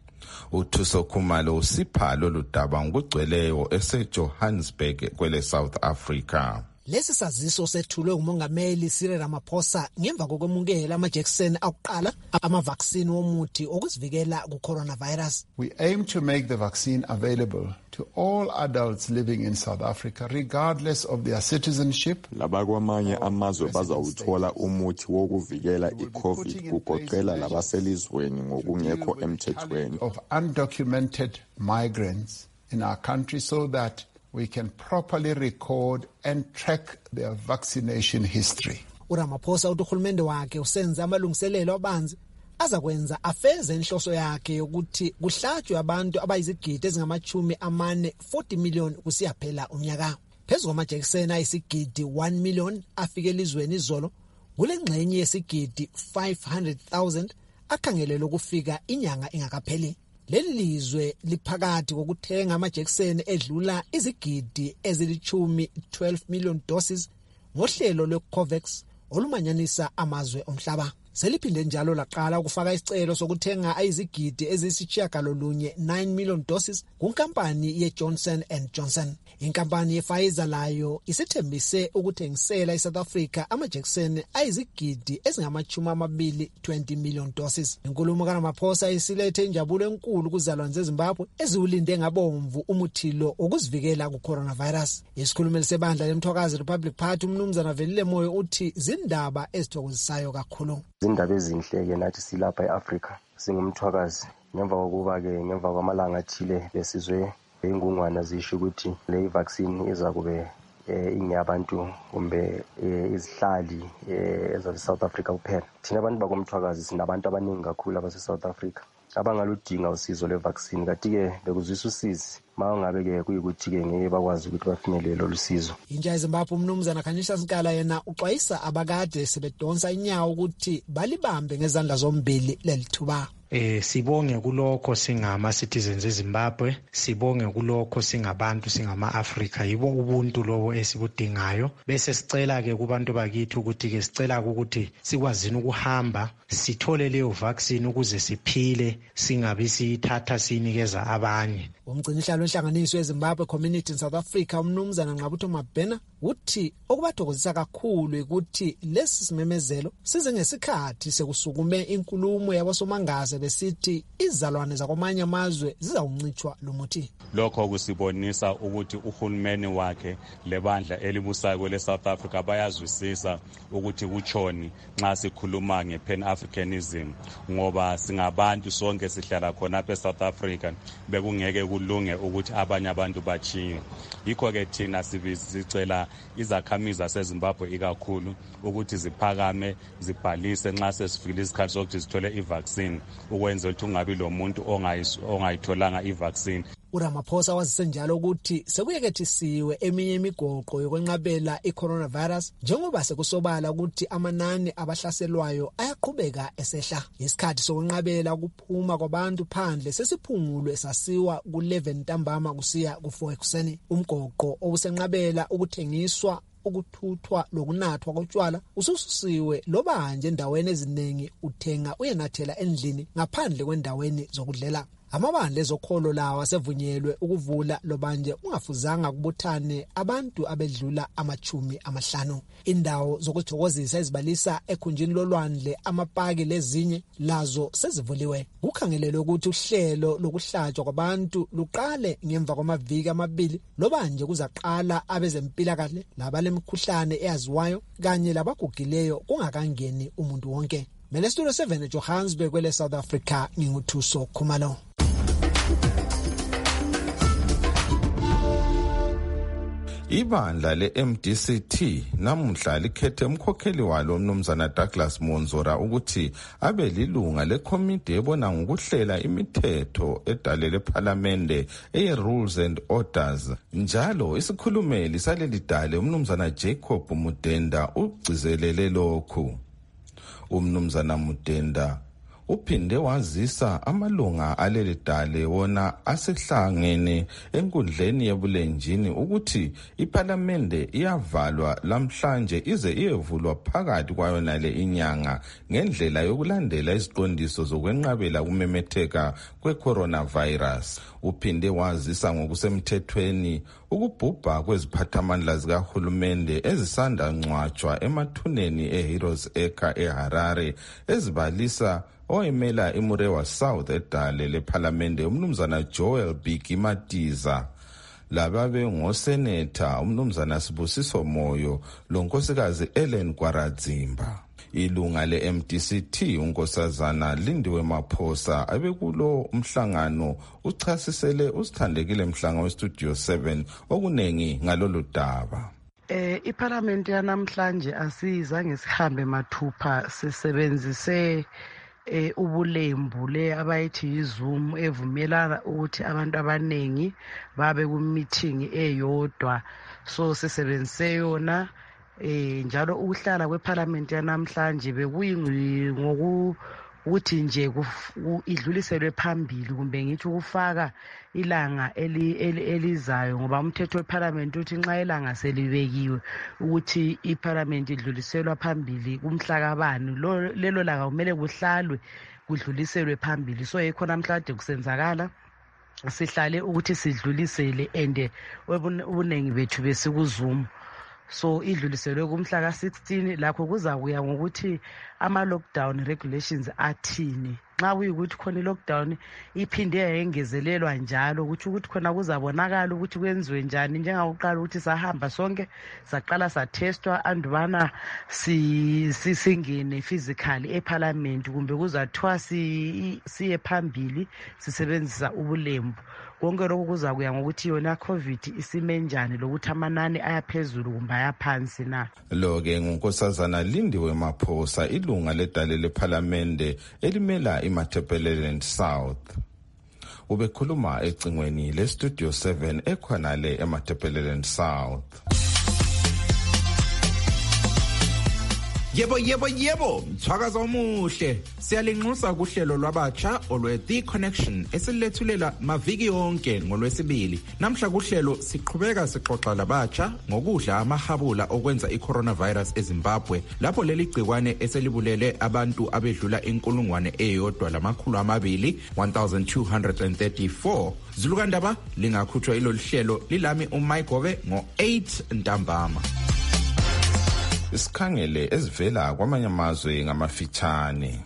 Uthuso Khumalo usipha lolu daba ngokugcweleyo eseJohannesburg kwele South Africa. Lesi saziso sethulwe umongameli Cyril Ramaphosa ngemva kokwemukela amajekiseni akuqala ama-vaccine womuthi okuzivikela ku-coronavirus. We aim to make the vaccine available to all adults living in South Africa, regardless of their citizenship. Labakwamanye amazwe bazawuthola umuthi wokuvikela i-COVID kugoqela labaselizweni ngokungekho emthethweni. Of undocumented migrants in our country so that we can properly record and track their vaccination history. uRamaphosa uthi uhulumende wakhe usenza amalungiselelo abanzi azakwenza afeze inhloso yakhe yokuthi kuhlatshwe abantu abayizigidi ezingamachumi amane forty million kusiyaphela umnyaka. Phezu kwamajekiseni ayisigidi one million afike elizweni izolo, kule ngxenye yesigidi five hundred thousand akhangelelwe ukufika inyanga ingakapheli. Leli lizwe liphakathi kokuthenga amajekiseni edlula izigidi ezilichumi twelve million doses ngohlelo lwe-COVAX olumanyanisa amazwe omhlaba. Seliphinde njalo laqala ukufaka isicelo sokuthenga ayizigidi ezisishiyagalolunye nine million doses kunkampani ye-Johnson and Johnson. Inkampani ye-Pfizer layo isithembise ukuthengisela i-South Africa amajekiseni ayizigidi ezingamachumi amabili twenty million doses. Inkulumo kaRamaphosa isilethe injabulo enkulu kuzalwane zeZimbabwe eziwulinde ngabomvu umuthilo ukuzivikela ku-coronavirus. Isikhulumeli sebandla lemthokazi Republic Party umnumzana Velile Moyo uthi zindaba ezithokozisayo kakhulu. Izindaba ezinhle-ke nathi silapha e-Africa singumthwakazi ngemva kokuba-ke ngemva kwamalanga athile besizwe ingungwana zisho ukuthi le vaccine iza kube ingeyabantu kumbe izihlali eza-South Africa kuphela. Thina abantu bakomthwakazi sinabantu abaningi kakhulu abase-South Africa abangaludinga usizo lwe-vaccine, kanti-ke bekuzwisa usizi ma ngabe-ke kuyikuthi-ke ngeke bakwazi ukuthi bafinyelele lolu sizo. Intsha yeZimbabwe umnumzana Khanyisa Sikala yena uxwayisa abakade sebedonsa inyawo ukuthi balibambe ngezandla zombili lelithuba. Eh sibonge kulokho singama citizens eZimbabwe, sibonge kulokho singabantu singama Africa, yibo ubuntu lobo esibudingayo. Bese sicela ke kubantu bakithi ukuthi ke sicela ukuthi sikwazini ukuhamba sithole leyo vaccine ukuze siphile singabi sithatha sinikeza abanye. Umgcinihlalo wenhlanganiso yeZimbabwe Community in South Africa umnumzana Nqabutho Mabhena uthi okubathokozisa kakhulu ukuthi lesi simemezelo size ngesikhathi sekusukume inkulumo yabasomangaze besithi izalwane zakwamanye amazwe zizawuncitshwa lomuthi. Lokho kusibonisa ukuthi uhulumeni wakhe lebandla elibusayo le-South Africa bayazwisisa ukuthi kuchoni nxa sikhuluma nge-Pan-Africanism, ngoba singabantu sonke sihlala khona apha e-South Africa bekungeke kulunge ukuthi abanye abantu bachiwe. Yikho-ke thina sicela izakhamizi zaseZimbabwe ikakhulu ukuthi ziphakame zibhalise nxa sesifikile isikhathi sokuthi zithole i-vaccine ukwenza ukuthi ungabi lo muntu ongayitholanga i-vaccine. uRamaphosa wazise njalo ukuthi sekuyekethisiwe eminye imigoqo yokwenqabela i-coronavirus njengoba sekusobala ukuthi amanani abahlaselwayo ayaqhubeka esehla. Isikhathi sokwenqabela ukuphuma kwabantu phandle sesiphungulwe sasiwa ku-eleven ntambama kusiya ku-four ekuseni. Umgoqo obusenqabela ukuthengiswa ukuthuthwa lokunathwa kotshwala usususiwe loba nje endaweni eziningi uthenga uyenathela endlini ngaphandle kwendaweni zokudlela. Amabandla ezokholo lawo asevunyelwe ukuvula lobanje ungafuzanga kubuthane abantu abedlula amachumi amahlanu. Indawo zokuthokozisa ezibalisa ekhunjini lolwandle amapaki lezinye lazo sezivuliwe. Kukhangelelwe ukuthi uhlelo lokuhlatshwa kwabantu luqale ngemva kwamaviki amabili lobanje kuzaqala abezempilakahle labalemkhuhlane eyaziwayo kanye labagugileyo kungakangeni umuntu wonke. Mele Studio seven eJohannesburg kwele South Africa nginguthuso Khumalo. Ibandla le-M D C T namuhla likhethe umkhokheli walo umnumzana Douglas Monzora ukuthi abe lilunga lekomiti ebona ngokuhlela imithetho edalele parliamente eye-Rules and Orders. Njalo isikhulumeli saleli dale umnumzana Jacob Mudenda ugcizelele lokhu. Umnumzana Mudenda uphinde wazisa amalunga aleli dale wona asehlangene enkundleni yebulenjini ukuthi iPhalamende iyavalwa lamhlanje ize iyevulwa phakathi kwayo nale inyanga ngendlela yokulandela iziqondiso zokwenqabela kumemetheka kwe-coronavirus. Uphinde wazisa ngokusemthethweni ukubhubha kweziphathamandla zikahulumende ezisanda ngcwatshwa emathuneni eHeroes Acre eHarare ezibalisa oyemela iMurewa South edale lePhalamende umnumzana Joel Biki Matiza, lababe ngoseneta umnumzana Sibusiso Moyo lonkosikazi Ellen Kwaradzimba. Ilunga le-M D C T unkosazana Lindiwe Maphosa abekulo umhlangano uchasisele usithandekile Mhlanga weStudio seven okunengi ngalolu daba. Eh iParliament yanamhlanje asizange sihambe mathupha sisebenzise eh ubulembu le abayithi yiZoom evumelana ukuthi abantu abanengi babe ku meeting eyodwa, so sisebenzise yona. Eh njalo ukuhlala kweParliament yanamhlanje bekuyingi ngoku ukuthi nje idluliselwe phambili kumbe ngithi ukufaka ilanga elizayo ngoba umthetho weParliament uthi nxa ilanga selibekiwe ukuthi iParliament idluliselwa phambili kumhla kabani lelo langa kumele kuhlalwe kudluliselwe phambili. So yikho namhlanje kusenzakala sihlale ukuthi sidlulisele ende ubunengi bethu besikuZoom. So idluliselwe kumhla ka sixteen lakho kuza kuya ngokuthi ama lockdown regulations athini. Nxa kuyikuthi khona lockdown iphinde yayengezelelwa njalo ukuthi ukuthi khona kuzabonakala ukuthi kwenziwe njani, njengakuqala ukuthi sahamba sonke saqala satestwa andubana si sisingene physically eParliament kumbe kuzathiwa si siye phambili sisebenzisa ubulembu. Konke lokho kuza kuya ngokuthi yona COVID isime njani lokuthi amanani ayaphezulu kumbe ayaphansi na. Lo ke ngunkosazana Lindiwe Maphosa ilunga ledale lePhalamende elimela iMatabeleland South. Ubekhuluma ecingweni leStudio seven ekhonale eMatabeleland South. Yebo yebo yebo, mthwakaza omuhle. Siyalinxusa kuhlelo lwabatsha olwe The Connection esilethulela maviki yonke ngolwesibili. Namhla kuhlelo siqhubeka sixoxa labatsha ngokudla amahabula okwenza iCoronavirus eZimbabwe lapho leli gcikwane eselibulele abantu abedlula inkulungwane eyodwa lamakhulu amabili one thousand two hundred thirty-four. Zulukandaba lingakhutshwa ilo lihlelo lilami uMaigove ngo eight ntambama. Isikhangele ezivela kwamanye amazwe ngamafitshane.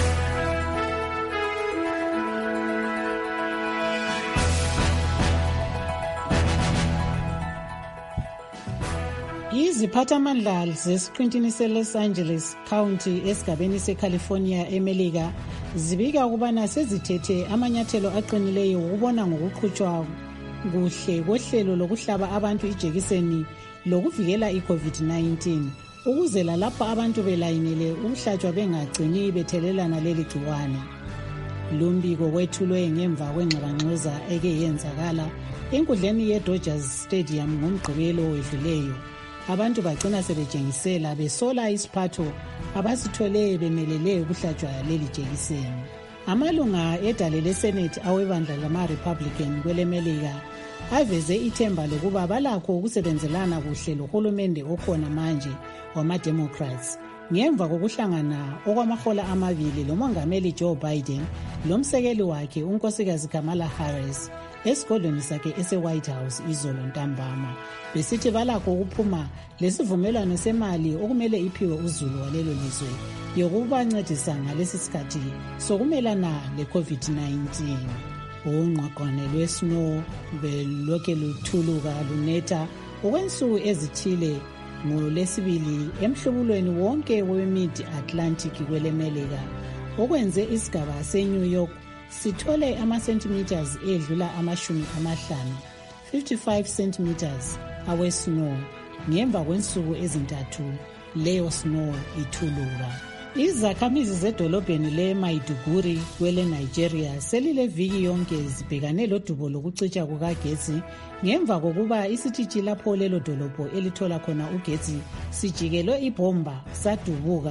Iziphathamandla zesiqintini seLos Angeles County esigabeni seCalifornia eMelika zibika ukubana sezithethe amanyathelo aqinileyo ukubona ngokuqhutshwa kuhle kohlelo lokuhlaba abantu ijekiseni lokuvikela iCovid nineteen. Ukuze lapho abantu belayinele ukuhlatshwa bengagcini bethelelana leli gciwane. Lumbiko kwethulwe ngemva kwengxabangxoza eke yenzakala enkundleni yeDodgers Stadium ngomgqibelo wedluleyo. Abantu bagcina sebejengisela besola isiphatho abasithole bemelele ukuhlatshwa leli jekiseni. Amalunga edale leSenate awebandla lama-Republican kwelemelika aveze ithemba lokuba balakho ukusebenzelana kuhle lohulumende okhona manje wama-Democrats ngemva kokuhlangana okwamahola amabili lomongameli Joe Biden lomsekeli wakhe unkosikazi Kamala Harris esigodlweni sakhe ese-White House izolo ntambama besithi balakho ukuphuma lesivumelwano semali okumele iphiwe uzulu walelo lizwe yokubancedisa ngalesi sikhathi sokumelana le-COVID nineteen. Ungqaqwane lwesnow belokhe luthuluka lunetha okwensuku ezithile ngolesibili emhlubulweni wonke we-Mid-Atlantic kwelemelika okwenze isigaba se-New York sithole ama-centimeters edlula amashumi amahlanu fifty-five centimeters awe-snow ngemva kwensuku ezintathu leyo snow ithuluka. Izakhamizi zedolobheni le-Maiduguri kwele Nigeria selile viki yonke zibhekane lodubo lokucitsha kukagesi ngemva kokuba isititshi lapho lelo dolobho elithola khona ugesi sijikelwe ibhomba sadubuka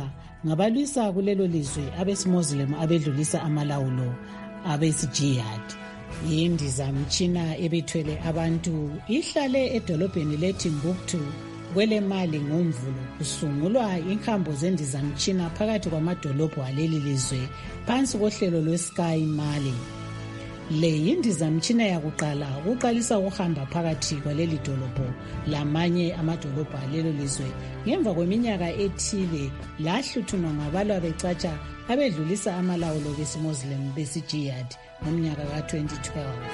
ngabalwisa kulelo lizwe abesimuslim abedlulisa amalawulo abesijihad. Indizamtshina ebethwele abantu ihlale edolobheni leTimbuktu kwele Mali ngomvulo kusungulwa inkambo zendizamtshina phakathi kwamadolobho aleli lizwe phansi kohlelo lweSky Mali. Le yindizamtshina yakuqala ukuqalisa ukuhamba phakathi kwaleli dolobho lamanye amadolobho alelo lizwe ngemva kweminyaka ethile lahluthunwa ngabalwa becatsha abedlulisa amalawulo besimuslim besijihad ngomnyaka ka twenty twelve.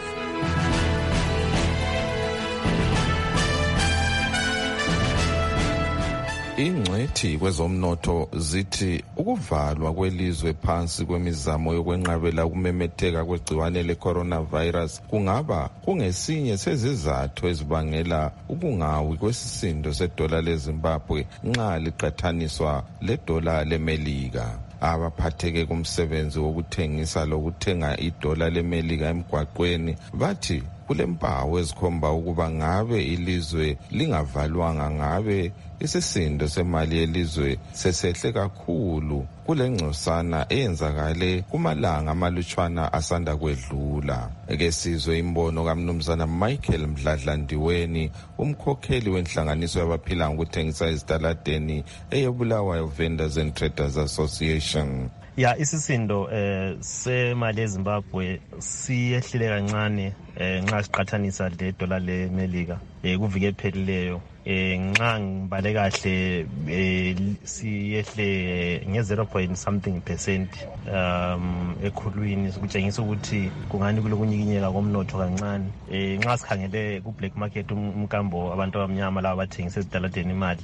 Ingcwethi kwezomnotho zithi ukuvalwa kwelizwe phansi kwemizamo yokwenqabela ukumemetheka kwegciwane le-coronavirus kungaba kungesinye sezizathu ezibangela ukungawi kwesisindo sedola leZimbabwe nxa liqathaniswa ledola leMelika. Abaphatheke kumsebenzi wokuthengisa lokuthenga idola leMelika emgwaqweni bathi kulempawu ezikhomba ukuba ngabe ilizwe lingavalwanga ngabe isisindo semali yelizwe sesehle kakhulu kule ngcosana eyenzakale kumalanga amalutshwana asanda kwedlula. Eke sizwe imbono kaMnumzana Michael Mdladlandiweni, umkhokheli wenhlanganiso yabaphila ngokuthengisa ezitaladeni eyebulawayo Vendors and Traders Association. Ya isisindo eh semali eZimbabwe siyehlile kancane eh nxa siqathanisa le dollar leMelika eh kuvike ephelileyo eh nxa ngibale kahle eh siyehle nge zero point something percent um ekhulwini ukutshengisa ukuthi kungani kulokunyikinyeka komnotho kancane eh nxa sikhangele ku black market umkambo abantu abamnyama laba bathengisa ezitaladeni imali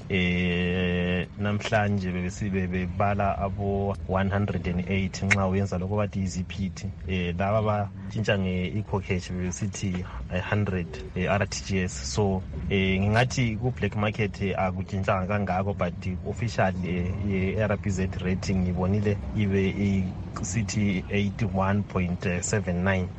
eh namhlanje bebesibe bebala abo one hundred eight nxa uyenza lokho bathi iziphithi eh laba batshintsha nge-eco cash besithi one hundred R T G S. So eh ngingathi ku black market akutshintshanga kangako, but officially i-R P Z rating ngibonile ibe isithi eighty-one point seven nine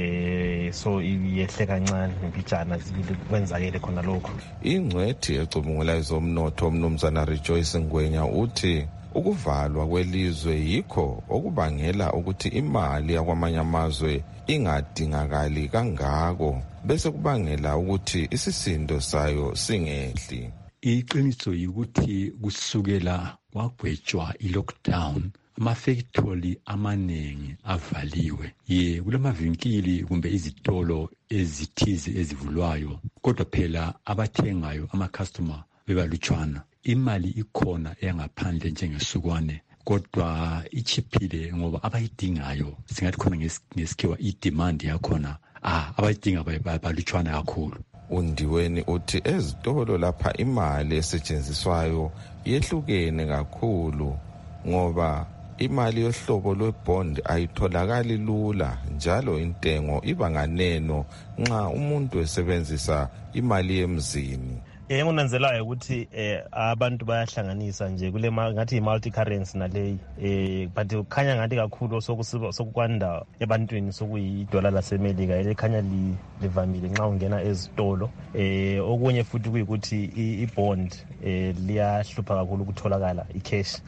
eh so iyehle kancane mbijana zibili kwenzakele khona lokho. Ingcwethi ecubungula ezomnotho uMnumzana Rejoice Ngwenya uthi ukuvalwa kwelizwe yikho okubangela ukuthi imali yakwamanye amazwe ingadingakali kangako bese kubangela ukuthi isisindo sayo singehli. Iqiniso yikuthi kusukela kwagwetshwa i-lockdown amafactory amanengi avaliwe. Ye kulamavinkili kumbe izitolo ezithize ezivulwayo, kodwa phela abathengayo ama-customer bebalutshwana. Imali ikhona engaphandle njengesukwane, kodwa ichiphile ngoba abayidingayo singathi khona ngesikhiwa i-demand yakhona ah abayidinga balutshwana kakhulu. Undiweni uthi ezitolo lapha imali esetshenziswayo yehlukene kakhulu ngoba imali yohlobo lwebond ayitholakali lula, njalo intengo iba nganeno nxa umuntu esebenzisa imali yemzini. Eh ngunanzelayo ukuthi eh abantu bayahlanganisa nje kule ngathi multi currency naleyi eh but ukhanya ngathi kakhulu sokukwanda ebantwini sokuyi dollar laseMelika elikhanya livamile nxa ungena ezitolo. Eh okunye futhi kuyikuthi ibond eh liyahlupha kakhulu ukutholakala icash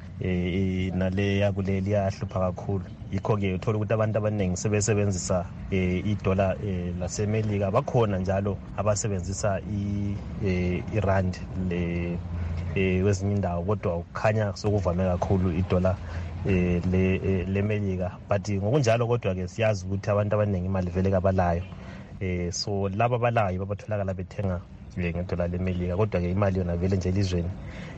eh nale yakule liyahlupha kakhulu. Yikho ke uthola ukuthi abantu abaningi sebesebenzisa eh idola eh laseMelika. Bakhona njalo abasebenzisa i eh irand le eh kwezinye indawo, kodwa ukukhanya sokuvame kakhulu idola eh le leMelika. But ngokunjalo kodwa ke siyazi ukuthi abantu abaningi imali vele kabalayo eh so laba balayo babatholakala bethenga ngedola leMelika, kodwa ke imali yona vele nje elizweni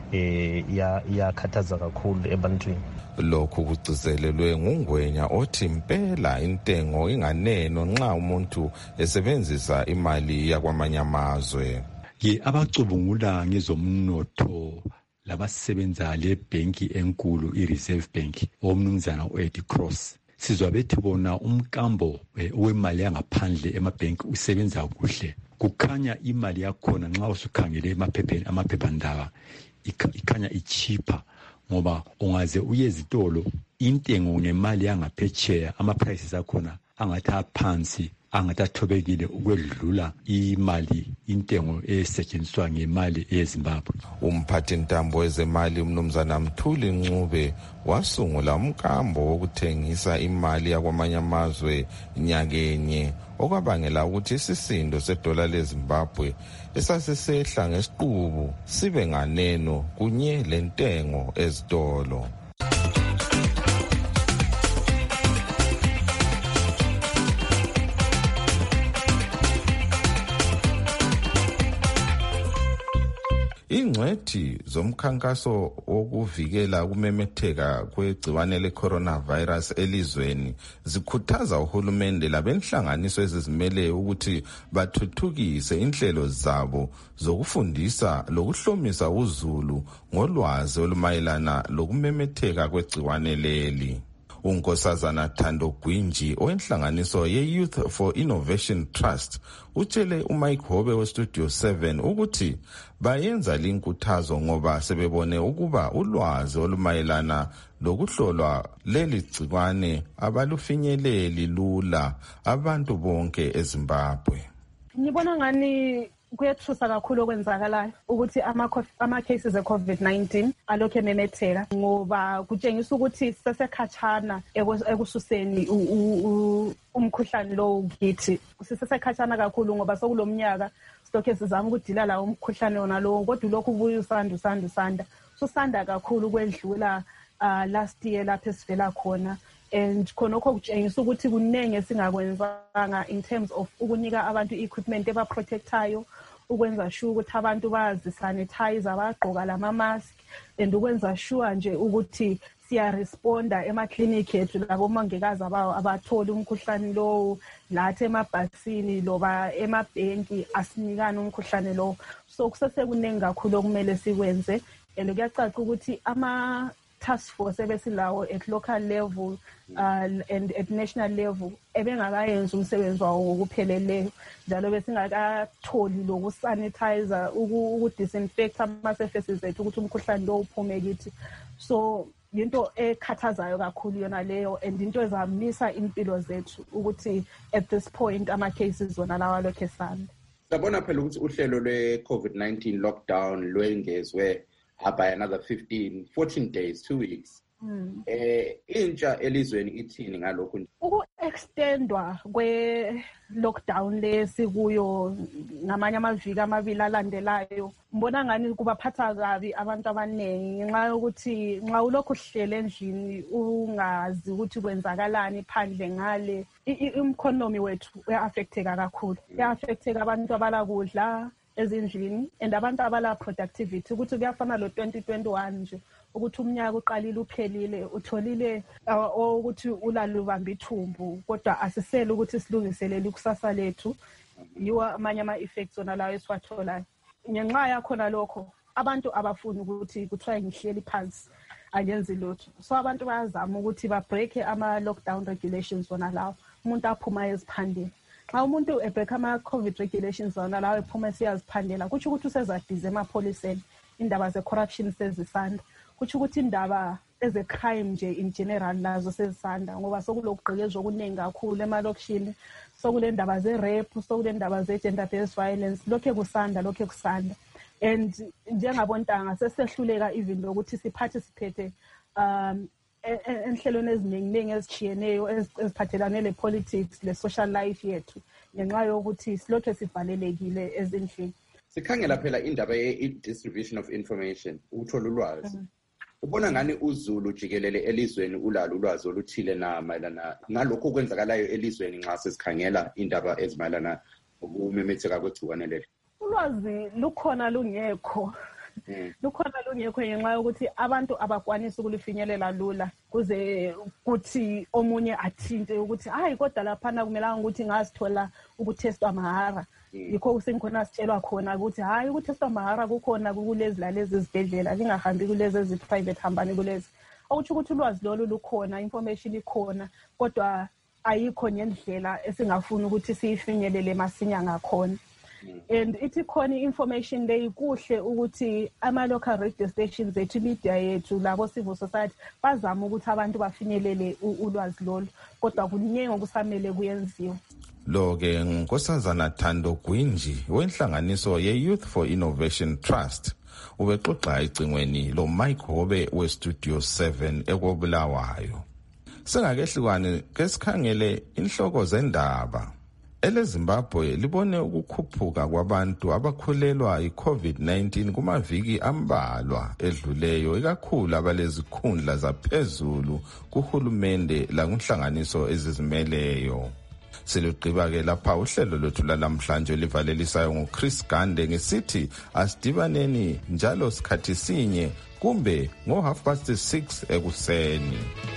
eh iyakhathaza kakhulu ebantwini. Lokhu kugcizelelwe nguNgwenya othi impela intengo inganeno nxa umuntu esebenzisa imali yakwamanye amazwe. Ye abacubungula ngezomnotho labasebenza le banki enkulu i-Reserve Bank omnumzana u-Eddie Cross sizwa bethi bona umkambo wemali yangaphandle emabhenki usebenza kuhle. Kukhanya imali yakhona nxa usukhangele emaphepheni amaphephandaba ikhanya ichipa ngoba ungaze uye ezitolo intengo ngemali yangaphetsheya ama prices akhona angathi aphansi angatathobekile ukwedlula imali intengo esetshenziswa ngemali yeZimbabwe. Umphathi ntambo wezemali umnumzana Mthuli Ncube wasungula umkambo wokuthengisa imali yakwamanye amazwe nyakenye okwabangela ukuthi isisindo sedola leZimbabwe esasesehla ngesiqubu sibe nganeno kunye lentengo ezitolo. Ingcwethi zomkhankaso wokuvikela ukumemetheka kwegciwane le-coronavirus elizweni zikhuthaza uhulumende labenhlanganiso ezizimele ukuthi bathuthukise inhlelo zabo zokufundisa lokuhlomisa uzulu ngolwazi olumayelana lokumemetheka kwegciwane leli. Unkosazana Thando Gwinji owenhlanganiso ye-Youth for Innovation Trust utshele uMike Hobe weStudio seven ukuthi bayenza linkuthazo ngoba sebebone ukuba ulwazi olumayelana lokuhlolwa leli gciwane abalufinyeleli lula abantu bonke eZimbabwe. Ngibona ngani kuyethusa kakhulu okwenzakalayo ukuthi ama ama cases e COVID nineteen alokho ememetheka ngoba kutshengisa ukuthi sesekhatshana ekususeni umkhuhlane lo kithi sesekhatshana kakhulu ngoba sokulomnyaka stokhe sizama ukudila la umkhuhlane wona lo kodwa lokhu kubuye usanda usanda usanda susanda kakhulu kwedlula last year lapho esivela khona. And khonokho kutshengisa ukuthi kunenge esingakwenzanga in terms of ukunika abantu equipment ebaprotectayo, ukwenza sure ukuthi abantu bazisanitize abagqoka lama mask and ukwenza sure nje ukuthi siya responda emaclinic ethu labo mongikazi abathola umkhuhlane lo lathi emabhasini loba emabhenki asinikana umkhuhlane lo. So kusese kunenge kakhulu okumele sikwenze and kuyacaca ukuthi ama task force ebesilawo at local level uh, and at national level ebengakayenza umsebenzi wawo ngokupheleleyo njalo besingakatholi lokusanitize ukudisinfect ama surfaces ethu ukuthi umkhuhlane lo uphume kithi. So into ekhathazayo kakhulu yona leyo and into ezamisa impilo zethu ukuthi at this point ama cases zona lawa lokho esanda. Sabona phela ukuthi uhlelo lwe COVID nineteen lockdown lwengezwe by another fifteen, fourteen days, two weeks. Mm. Eh intsha elizweni ithini ngalokho? Uku extendwa kwe lockdown lesikuyo ngamanye amaviki amabili alandelayo. Mbona ngani kubaphatha kabi abantu abanengi ngenxa yokuthi nxa ulokhu uhlele endlini ungazi ukuthi kwenzakalani phandle ngale i-economy wethu uya-affecteka kakhulu. Uya-affecteka abantu abalakudla ezindlini and abantu abala productivity ukuthi kuyafana lo twenty twenty-one nje ukuthi umnyaka uqalile uphelile utholile ukuthi ulalubamba ithumbu kodwa asisele ukuthi silungiselele ikusasa lethu yiwa amanye ama effects ona lawo esiwatholayo. Ngenxa yakho nalokho abantu abafuni ukuthi kuthiwa ngihleli phansi angenzi lutho, so abantu bayazama ukuthi ba break ama lockdown regulations ona lawo umuntu aphuma eziphandeni. Xa umuntu ebreak ama COVID regulations ona lawo ephuma siyaziphandela kuthi ukuthi usezadize emapholiseni indaba ze corruption sezisanda, kuthi ukuthi indaba eze crime nje in general nazo sezisanda ngoba sokulokugqekezwa okuningi kakhulu emalokishini, sokule ndaba ze rape, sokule ndaba ze gender based violence, lokho kusanda lokho kusanda. And njengabontanga sesehluleka even ukuthi siparticipate um enhlelweni eziningi ezitshiyeneyo eziphathelane le politics le social life yethu ngenxa yokuthi silokho sivalelekile ezindlini. Sikhangela phela indaba ye-distribution of information, uthola ulwazi. Ubona ngani uZulu jikelele elizweni ulalo ulwazi oluthile na mayelana nalokho okwenzakalayo elizweni nxa sesikhangela indaba ezimayelana ukumemetheka kwegciwane leli? Ulwazi lukhona lungekho. Lukhona lungekho ngenxa yokuthi abantu abakwanisa ukulifinyelela lula kuze kuthi omunye athinte ukuthi hayi kodwa laphana kumelanga ukuthi ngasithola ukutestwa mahara. Yikho usengikhona sitshelwa khona ukuthi hayi ukutestwa mahara kukhona kulezi lalezi izibhedlela lingahambi kulezi ezi-private hambani kulezi. Okuthi ukuthi ulwazi lolu lukhona, information ikhona kodwa ayikho ngendlela esingafuna ukuthi siyifinyelele masinya ngakhona. And ithi khona information leyi kuhle ukuthi ama local radio stations ethu media yethu labo civil society bazama ukuthi abantu bafinyelele ulwazi lolu kodwa kuningi okusamele kuyenziwe. Lo-ke ngunkosazana Thando Gwinji wenhlanganiso ye-Youth for Innovation Trust. Ubexoxa ecingweni lo Mike Hobe we-Studio seven ekobulawayo. Singakehlukane ke sikhangele inhloko zendaba. EleZimbabwe libone ukukhuphuka kwabantu abakhulelwa yi-COVID nineteen kumaviki ambalwa edluleyo ikakhulu abalezikhundla zaphezulu kuhulumende lakunhlanganiso ezizimeleyo. Siluqiba-ke lapha uhlelo lwethu lalamhlanje livalelisayo nguChris Gande ngesithi asidibaneni njalo sikhathi sinye kumbe ngo half past six ekuseni.